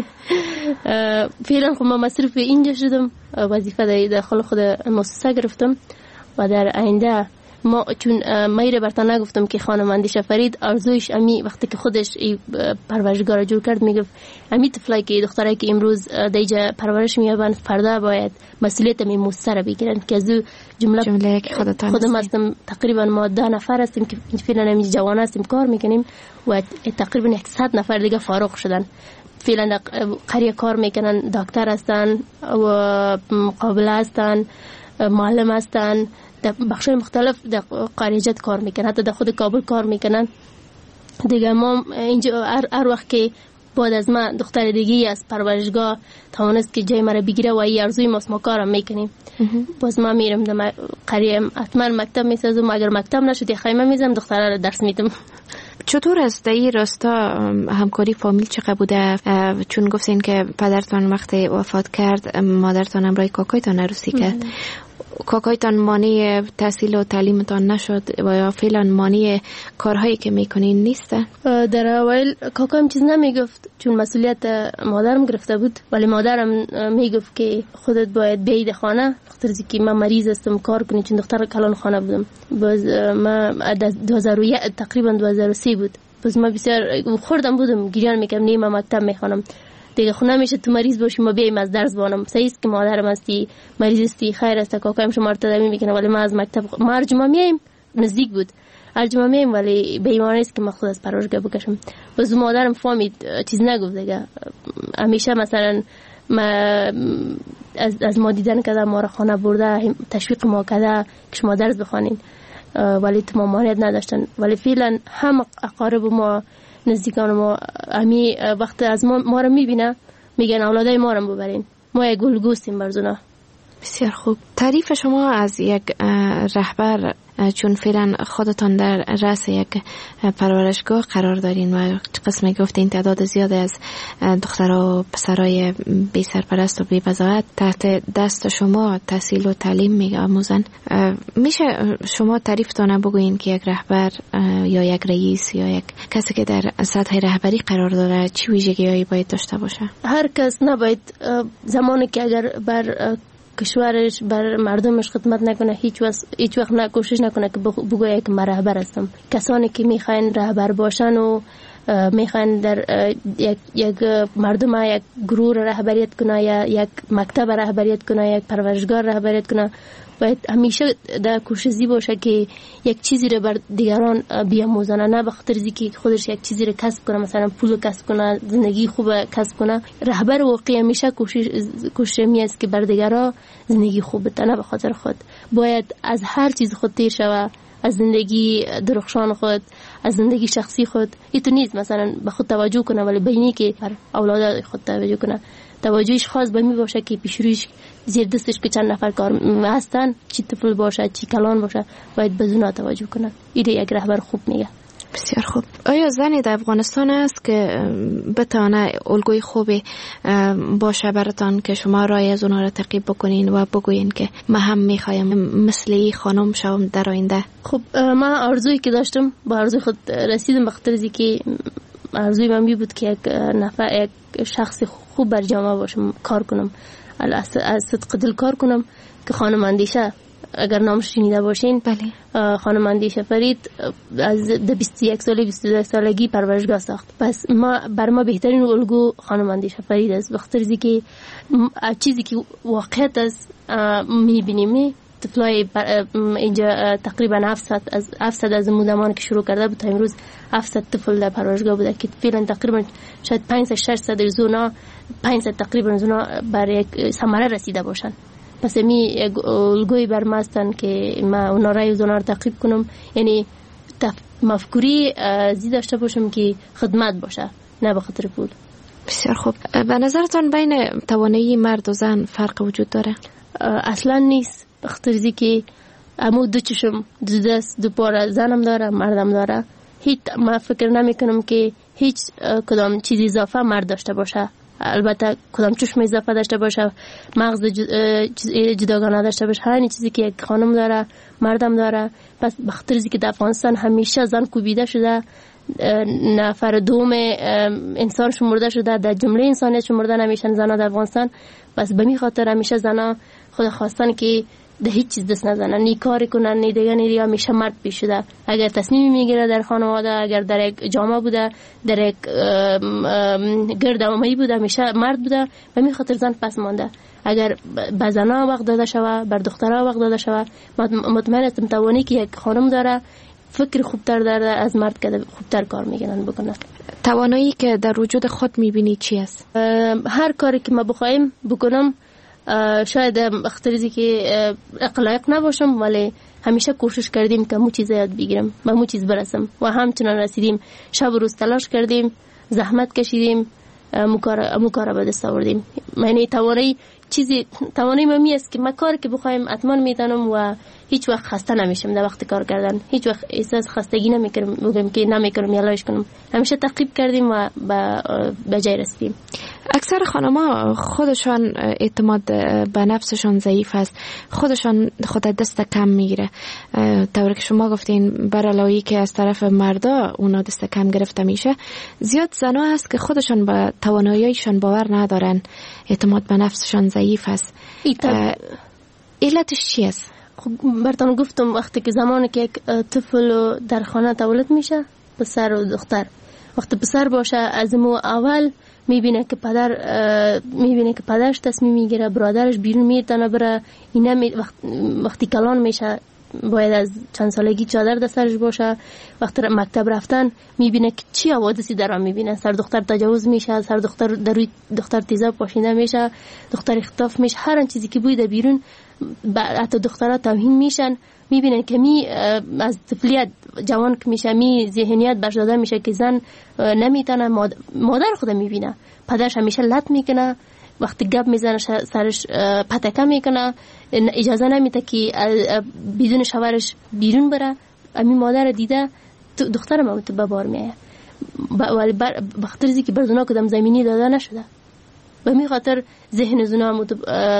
فعلا خب ما مصرف اینجا شدم، وظیفه داخل خود مؤسسه گرفتم و در آینده ما چون میره برتان نگفتم که خانم اندیشه فرید آرزویش امی وقتی که خودش پرورشگاه را جور کرد میگفت امی طفلایی که دخترایی که امروز دیجا پرورش میابن فردا باید مسئولیت می مؤسسه را بگیرن که از جمله
جمله که خودتان
خودم هستم. تقریبا ما ده نفر هستیم که فعلا همین جوان هستیم کار میکنیم و تقریبا صد نفر دیگه فارغ شدن. فعلا قریه کار میکنن، دکتر هستن و مقابله هستن، معلم هستن، در بخشای مختلف در قریجت کار میکنن، حتی در خود کابل کار میکنن دیگه. ما اینجا هر, هر وقت که بعد از ما دختر دیگه از پرورشگاه توانست که جای مرا بگیره و این ارزوی ماست ما کارم میکنیم. باز ما میرم در قریه حتما مکتب میسازم، اگر مکتب نشد خیمه میزم دختره را درس میدم.
چطور است در این راستا همکاری فامیل چقدر بوده؟ چون گفتین که پدرتان وقتی وفات کرد مادرتان همراه کاکایتان عروسی کرد. کاکایتان مانع تحصیل و تعلیمتان نشد و یا فعلا مانع کارهایی که میکنین نیسته؟
در اول کاکایم چیز نمیگفت چون مسئولیت مادرم گرفته بود، ولی مادرم میگفت که خودت باید بیاید خانه خاطر که من مریض هستم کار کنی، چون دختر کلان خانه بودم. باز ما دو هزار و یک تقریبا دو هزار و سه بود. باز ما بسیار خوردم بودم گریان میکردم نه من مکتب میخوانم دیگه خونه میشه تو مریض باشی ما بیایم از درس بانم. صحیح است که مادرم هستی مریض هستی خیر است کاکایم شما رو تداوی میکنه، ولی ما از مکتب ما هر جمعه میایم نزدیک بود هر جمعه میایم ولی به ایمان است که ما خود از پرورشگاه بکشم. باز مادرم فهمید چیز نگفت دیگه. همیشه مثلا ما از از ما دیدن کده ما رو خانه برده تشویق ما کده که شما درس بخوانین، ولی تو ما مانعیت نداشتن. ولی فعلا هم اقارب ما نزدیکان ما امی وقت از ما ما رو میبینه میگن اولادای ما رو ببرین، ما یک گلگوستیم برزونا.
بسیار خوب. تعریف شما از یک رهبر، چون فعلا خودتان در رأس یک پرورشگاه قرار دارین و قسمی گفتین تعداد زیاد از دخترها و پسرای بی سرپرست و بی بضاعت تحت دست شما تحصیل و تعلیم می‌آموزن، میشه شما تعریفتان بگوین که یک رهبر یا یک رئیس یا یک کسی که در سطح رهبری قرار داره چی ویژگی‌هایی باید داشته باشه؟
هر کس نباید زمانی که اگر بر کشورش بر مردمش خدمت نکنه هیچ وقت هیچ وقت نه کوشش نکنه که بگویه که من رهبر هستم. کسانی که میخواین رهبر باشن و میخوان در یک یک مردم یک گروه رهبریت کنه یا یک مکتب رهبریت کنه، یک پرورشگاه رهبریت کنه، باید همیشه در کوششی باشه که یک چیزی رو بر دیگران بیاموزانه، نه به خاطر اینکه خودش یک چیزی رو کسب کنه، مثلا پول کسب کنه، زندگی خوب کسب کنه. رهبر واقعی همیشه کوشش کوشش می است که بر دیگران زندگی خوب بده، نه به خاطر خود. باید از هر چیز خود تیر شوه، از زندگی درخشان خود، از زندگی شخصی خود. این تو نیست مثلا به خود توجه کنه، ولی بینی که بر اولاد خود توجه کنه. توجهش خاص به می باشه که پیش رویش زیر دستش که چند نفر کار هستن، چی طفل باشه چی کلان باشه، باید به زونا توجه کنه. این یک رهبر خوب میگه.
بسیار خوب. آیا زنی در افغانستان است که بتانه الگوی خوبی باشه براتان که شما رای از اونها را تعقیب بکنین و بگوین که من هم میخوایم مثل این خانم شوم در آینده؟
خب من آرزویی که داشتم با آرزوی خود رسیدم، به خاطر اینکه آرزوی من می بود که یک نفر یک شخص خوب بر جامعه باشم، کار کنم، از صدق دل کار کنم. که خانم اندیشه اگر نامش شنیده باشین،
بله،
خانم اندیشه فرید از بیست و یک سالی بیست و دو سالگی پرورشگاه ساخت. پس ما بر ما بهترین الگو خانم اندیشه فرید است، بخاطر اینکه چیزی که واقعیت است میبینیم. طفلای اینجا تقریبا هفتصد از هفتصد از زمان که شروع کرده بود تا امروز هفتصد طفل در پرورشگاه بوده که فعلا تقریبا شاید پانصد ششصد زونا پانصد تقریبا زونا بر یک ثمره رسیده باشن. پس می یک الگوی بر ما هستن که ما اونا رای زونا رو تعقیب کنم، یعنی مفکوری زی داشته باشم که خدمت باشه، نه به خاطر پول.
بسیار خوب. به نظرتان بین توانایی مرد و زن فرق وجود داره؟
اصلا نیست، بخاطر اینکه امو دو چشم، دو دست، دو پا زنم داره، مردم داره. هیچ ما فکر نمی کنم که هیچ کدام چیز اضافه مرد داشته باشه. البته کدام چشم اضافه داشته باشه، مغز جداگانه داشته باشه، هر چیزی که یک خانم داره مردم داره. پس بخاطر اینکه در افغانستان همیشه زن کوبیده شده، نفر دوم انسان شمرده شده، در جمله انسانیت شمرده نمیشن زنها در افغانستان. پس به می خاطر همیشه زنها خود خواستن که ده هیچ چیز دست نزنن، نی کاری کنن نی دیگه نی دیگه. همیشه مرد پیش شده، اگر تصمیمی میگیره در خانواده، اگر در یک جامعه بوده، در یک گردهمایی بوده، همیشه مرد بوده. به می خاطر زن پس مانده. اگر به زنها وقت داده شود، بر دخترها وقت داده شود، مطمئن هستم توانی که یک خانم داره فکر خوبتر داره از مرد که خوبتر کار میکنن بکنن.
توانایی که در وجود خود میبینی چی است؟
هر کاری که ما بخوایم بکنم، شاید اختیاری که اقلایق نباشم، ولی همیشه کوشش کردیم که مو چیز یاد بگیرم و مو چیز برسم و همچنان رسیدیم. شب و روز تلاش کردیم، زحمت کشیدیم، مو کار به دست آوردیم. یعنی توانایی چیزی توانایی ممی است که ما کاری که بخوایم حتما میتونم و هیچ وقت خسته نمیشم در وقت کار کردن. هیچ وقت احساس خستگی نمیکنم، میگم که نمیکنم یا لاش کنم. همیشه تعقیب کردیم و به جای رسیدیم.
اکثر خانم‌ها خودشان اعتماد به نفسشان ضعیف است، خودشان خود دست کم میگیره. طوری که شما گفتین بر علاوه که از طرف مردا اونا دست کم گرفته میشه، زیاد زنا هست که خودشان به تواناییشان باور ندارن، اعتماد به نفسشان ضعیف است. علتش چی است؟
خب براتون گفتم وقتی که زمانی که یک طفل در خانه تولد میشه، پسر و دختر، وقتی پسر باشه از مو اول میبینه که پدر میبینه که پدرش تصمیم میگیره، برادرش بیرون میتونه بره، اینا می وقت وقتی کلان میشه باید از چند سالگی چادر در سرش باشه. وقتی مکتب رفتن میبینه که چی حوادثی در آن میبینه، سر دختر تجاوز میشه، سر دختر در روی دختر تیزاب پاشیده میشه، دختر اختطاف میشه، هر چیزی که بوده بیرون، حتی دخترها توهین میشن. میبینن که می از طفلیت جوان که میشه می ذهنیت برش داده میشه که زن نمیتونه. مادر خود میبینه پدرش همیشه لط میکنه، وقتی گپ میزنه سرش پتکه میکنه، اجازه نمیده که بدون شوهرش بیرون بره. امی مادر دیده دختر ما تو ببار میایه، ولی بخاطر اینکه که بردونا کدام زمینی داده نشده، به می خاطر ذهن زنا مت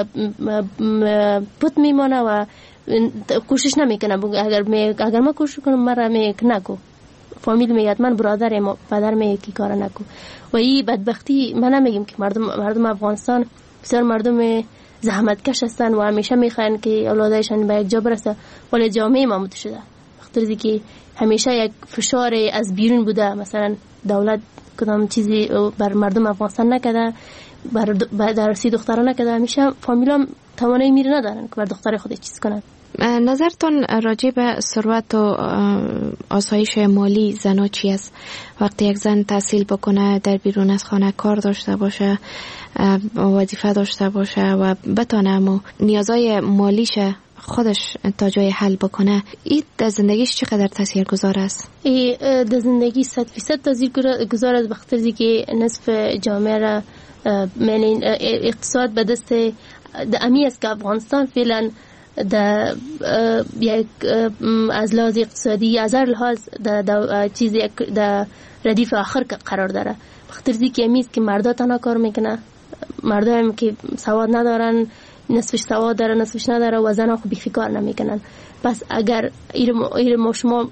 پت میمانه و کوشش نمیکنه. اگر می اگر ما کوشش کنم مرا می نکو، فامیل میگه من برادر ما پدر میگه کی کار نکو. و این بدبختی من نمیگم که مردم مردم افغانستان بسیار مردم زحمت کش هستن و همیشه میخوان که اولادشان به یک جا برسه، ولی جامعه ما مت شده. بخاطر که همیشه یک فشار از بیرون بوده، مثلا دولت کدام چیزی بر مردم افغانستان نکرده، بر درسی دختران نکرده، همیشه فامیلا توانایی میره ندارن که بر دختر خود چیز کنن.
نظرتون راجع به ثروت و آسایش مالی زنا چی است؟ وقتی یک زن تحصیل بکنه، در بیرون از خانه کار داشته باشه، وظیفه داشته باشه و بتونه اما نیازهای مالیش خودش تا جای حل بکنه، این در زندگیش چقدر تاثیر گذار است؟
این در زندگی صد فیصد تاثیر گذار است، بخاطر که نصف جامعه را من اقتصاد به دست امی است که افغانستان فعلا در یک از لحاظ اقتصادی از هر لحاظ در چیز در ردیف آخر قرار داره، بخاطر که امی است که مردا تنها کار میکنه، مردا هم که سواد ندارن، نصفش سواد داره نصفش نداره و زنها خب بیخی کار نمیکنن. پس اگر ایر ما شما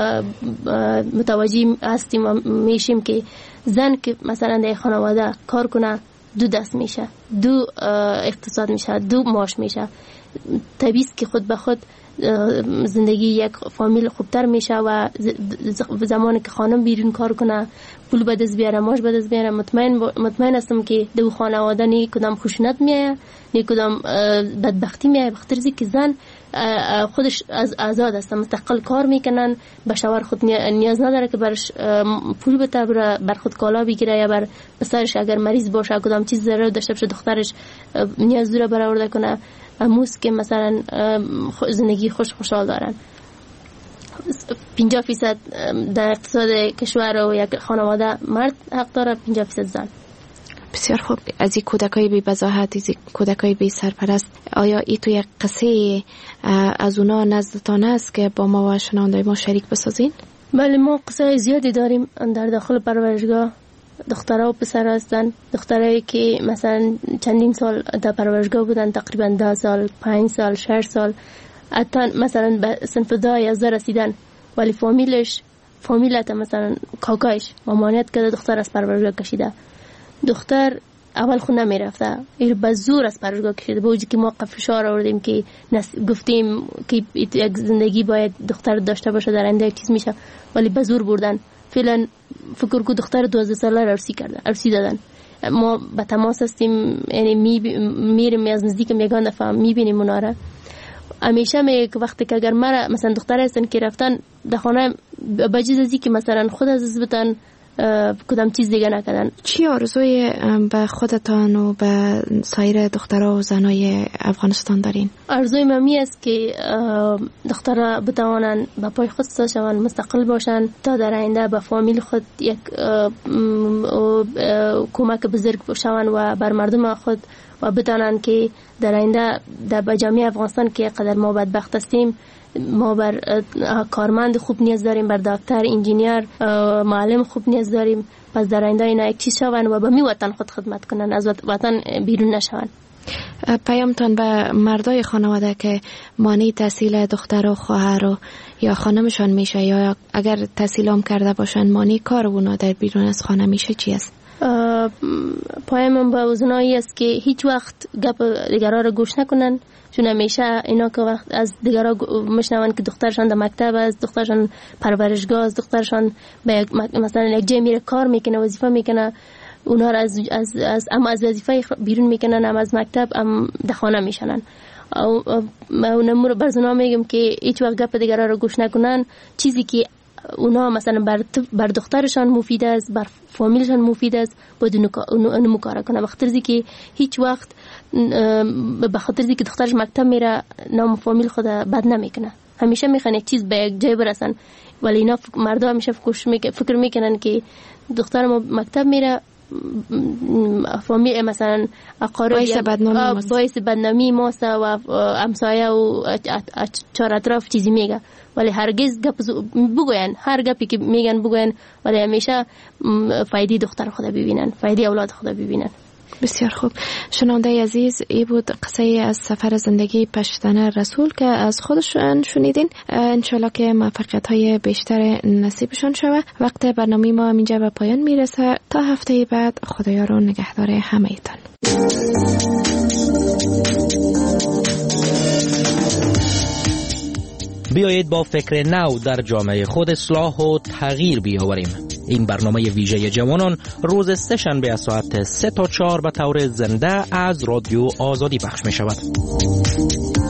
متوجه هستیم و میشیم که زن که مثلا در خانواده کار کنه دو دست میشه، دو اقتصاد میشه، دو معاش میشه، طبیعی است که خود به خود زندگی یک فامیل خوبتر میشه و زمانی که خانم بیرون کار کنه، پول به دست بیاره، معاش به دست بیاره، مطمئن مطمئن هستم که دو خانواده نی کدام خشونت میایه، نی کدام بدبختی میایه، بخاطر که زن خودش از آزاد است، مستقل کار میکنن، به شوهر خود نیاز نداره که برش پول بده، بر خود کالا بگیره یا بر پسرش اگر مریض باشه کدام چیز ضرورت داشته باشه دخترش نیاز داره برآورده کنه. اموز که مثلا زندگی خوش خوشحال دارن. پنجاه فیصد در اقتصاد کشور و یک خانواده مرد حق داره، پنجاه فیصد زن.
بسیار خوب. از این کودکای بی بزاحت، از این کودکای بی سرپرست، آیا ای تو یک قصه از اونا نزدتان است که با ما و شنوندای ما شریک بسازین؟
بله، ما قصه زیادی داریم در داخل پرورشگاه. دخترها و پسر هستن، دخترایی که مثلا چندین سال در پرورشگاه بودن، تقریبا ده سال، پنج سال، شش سال، حتی مثلا به صنف ده یازده رسیدن، ولی فامیلش فامیلت مثلا کاکایش مامانیت کرده دختر از پرورشگاه کشیده. دختر اول خود نمیرفته، ایر به زور از پرورشگاه کشیده، با وجودی که ما فشار آوردیم که گفتیم که یک زندگی باید دختر داشته باشه، در آینده یک چیز میشه، ولی به زور بردن. فعلا فکر کو دختر دوازده ساله ارسی کرده، ارسی دادن. ما به تماس هستیم، یعنی میریم از نزدیک میگن دفعه میبینیم اونا را. همیشه میگه که وقتی که اگر مرا مثلا دختر هستن که رفتن در خانه بجز ازی که مثلا خود از بتن کدام چیز دیگه نکردن.
چی آرزوی به خودتان و به سایر دخترها و زنای افغانستان دارین؟
آرزوی ممی است که دخترها بتوانن به پای خود ایستاده شوند، مستقل باشن تا در آینده به فامیل خود یک کمک بزرگ شوند و بر مردم خود و بتوانن که در آینده در جامعه افغانستان که قدر ما بدبخت هستیم، ما بر کارمند خوب نیاز داریم، بر دکتر، انجینیر، معلم خوب نیاز داریم. پس در آینده اینا یک چیز شوند و به می وطن خود خدمت کنن، از وطن بیرون نشوند.
پیامتان به مردای خانواده که مانع تحصیل دختر و خواهر و یا خانمشان میشه یا اگر تحصیل هم کرده باشن مانع کار اونا در بیرون از خانه میشه چی است؟
پیامم به اوزنایی است که هیچ وقت گپ دیگرها را گوش نکنن، چون همیشه اینا که وقت از دیگرها میشنون که دخترشان در مکتب است، دخترشان پرورشگاه است، دخترشان به مثلا یک جای میره کار میکنه، وظیفه میکنه، اونا را از از از اما از وظیفه بیرون میکنن، هم از مکتب هم در خانه میشنن. او اونم برزنا میگم که هیچ وقت گپ دیگرها را گوش نکنن. چیزی که اونا مثلا بر بر دخترشان مفید است، بر فامیلشان مفید است، باید اونو کار کنه. بخاطر که هیچ وقت به خاطر که دخترش مکتب میره نام فامیل خود بد نمیکنه، همیشه میخوان یک چیز به یک جای برسن. ولی اینا مردا همیشه فکر میکنن که دختر ما مکتب میره، فامیل مثلا اقارب باعث بدنامی ماست و همسایه و چهار اطراف چیزی میگه، ولی هرگز گپ بگوین، هر گپی که میگن بگوین، ولی همیشه فایده دختر خود ببینن، فایده اولاد خود ببینن.
بسیار خوب. شنونده عزیز، این بود قصه از سفر زندگی پشتن رسول که از خودشون شنیدین. انشالله که موفقیت های بیشتر نصیبشون شود. وقت برنامه ما اینجا به پایان میرسه. تا هفته بعد خدایا رو نگهدار همه ایتان.
بیایید با فکر نو در جامعه خود اصلاح و تغییر بیاوریم. این برنامه ویژه جوانان روز سه شنبه از ساعت سه تا چهار به طور زنده از رادیو آزادی پخش می شود.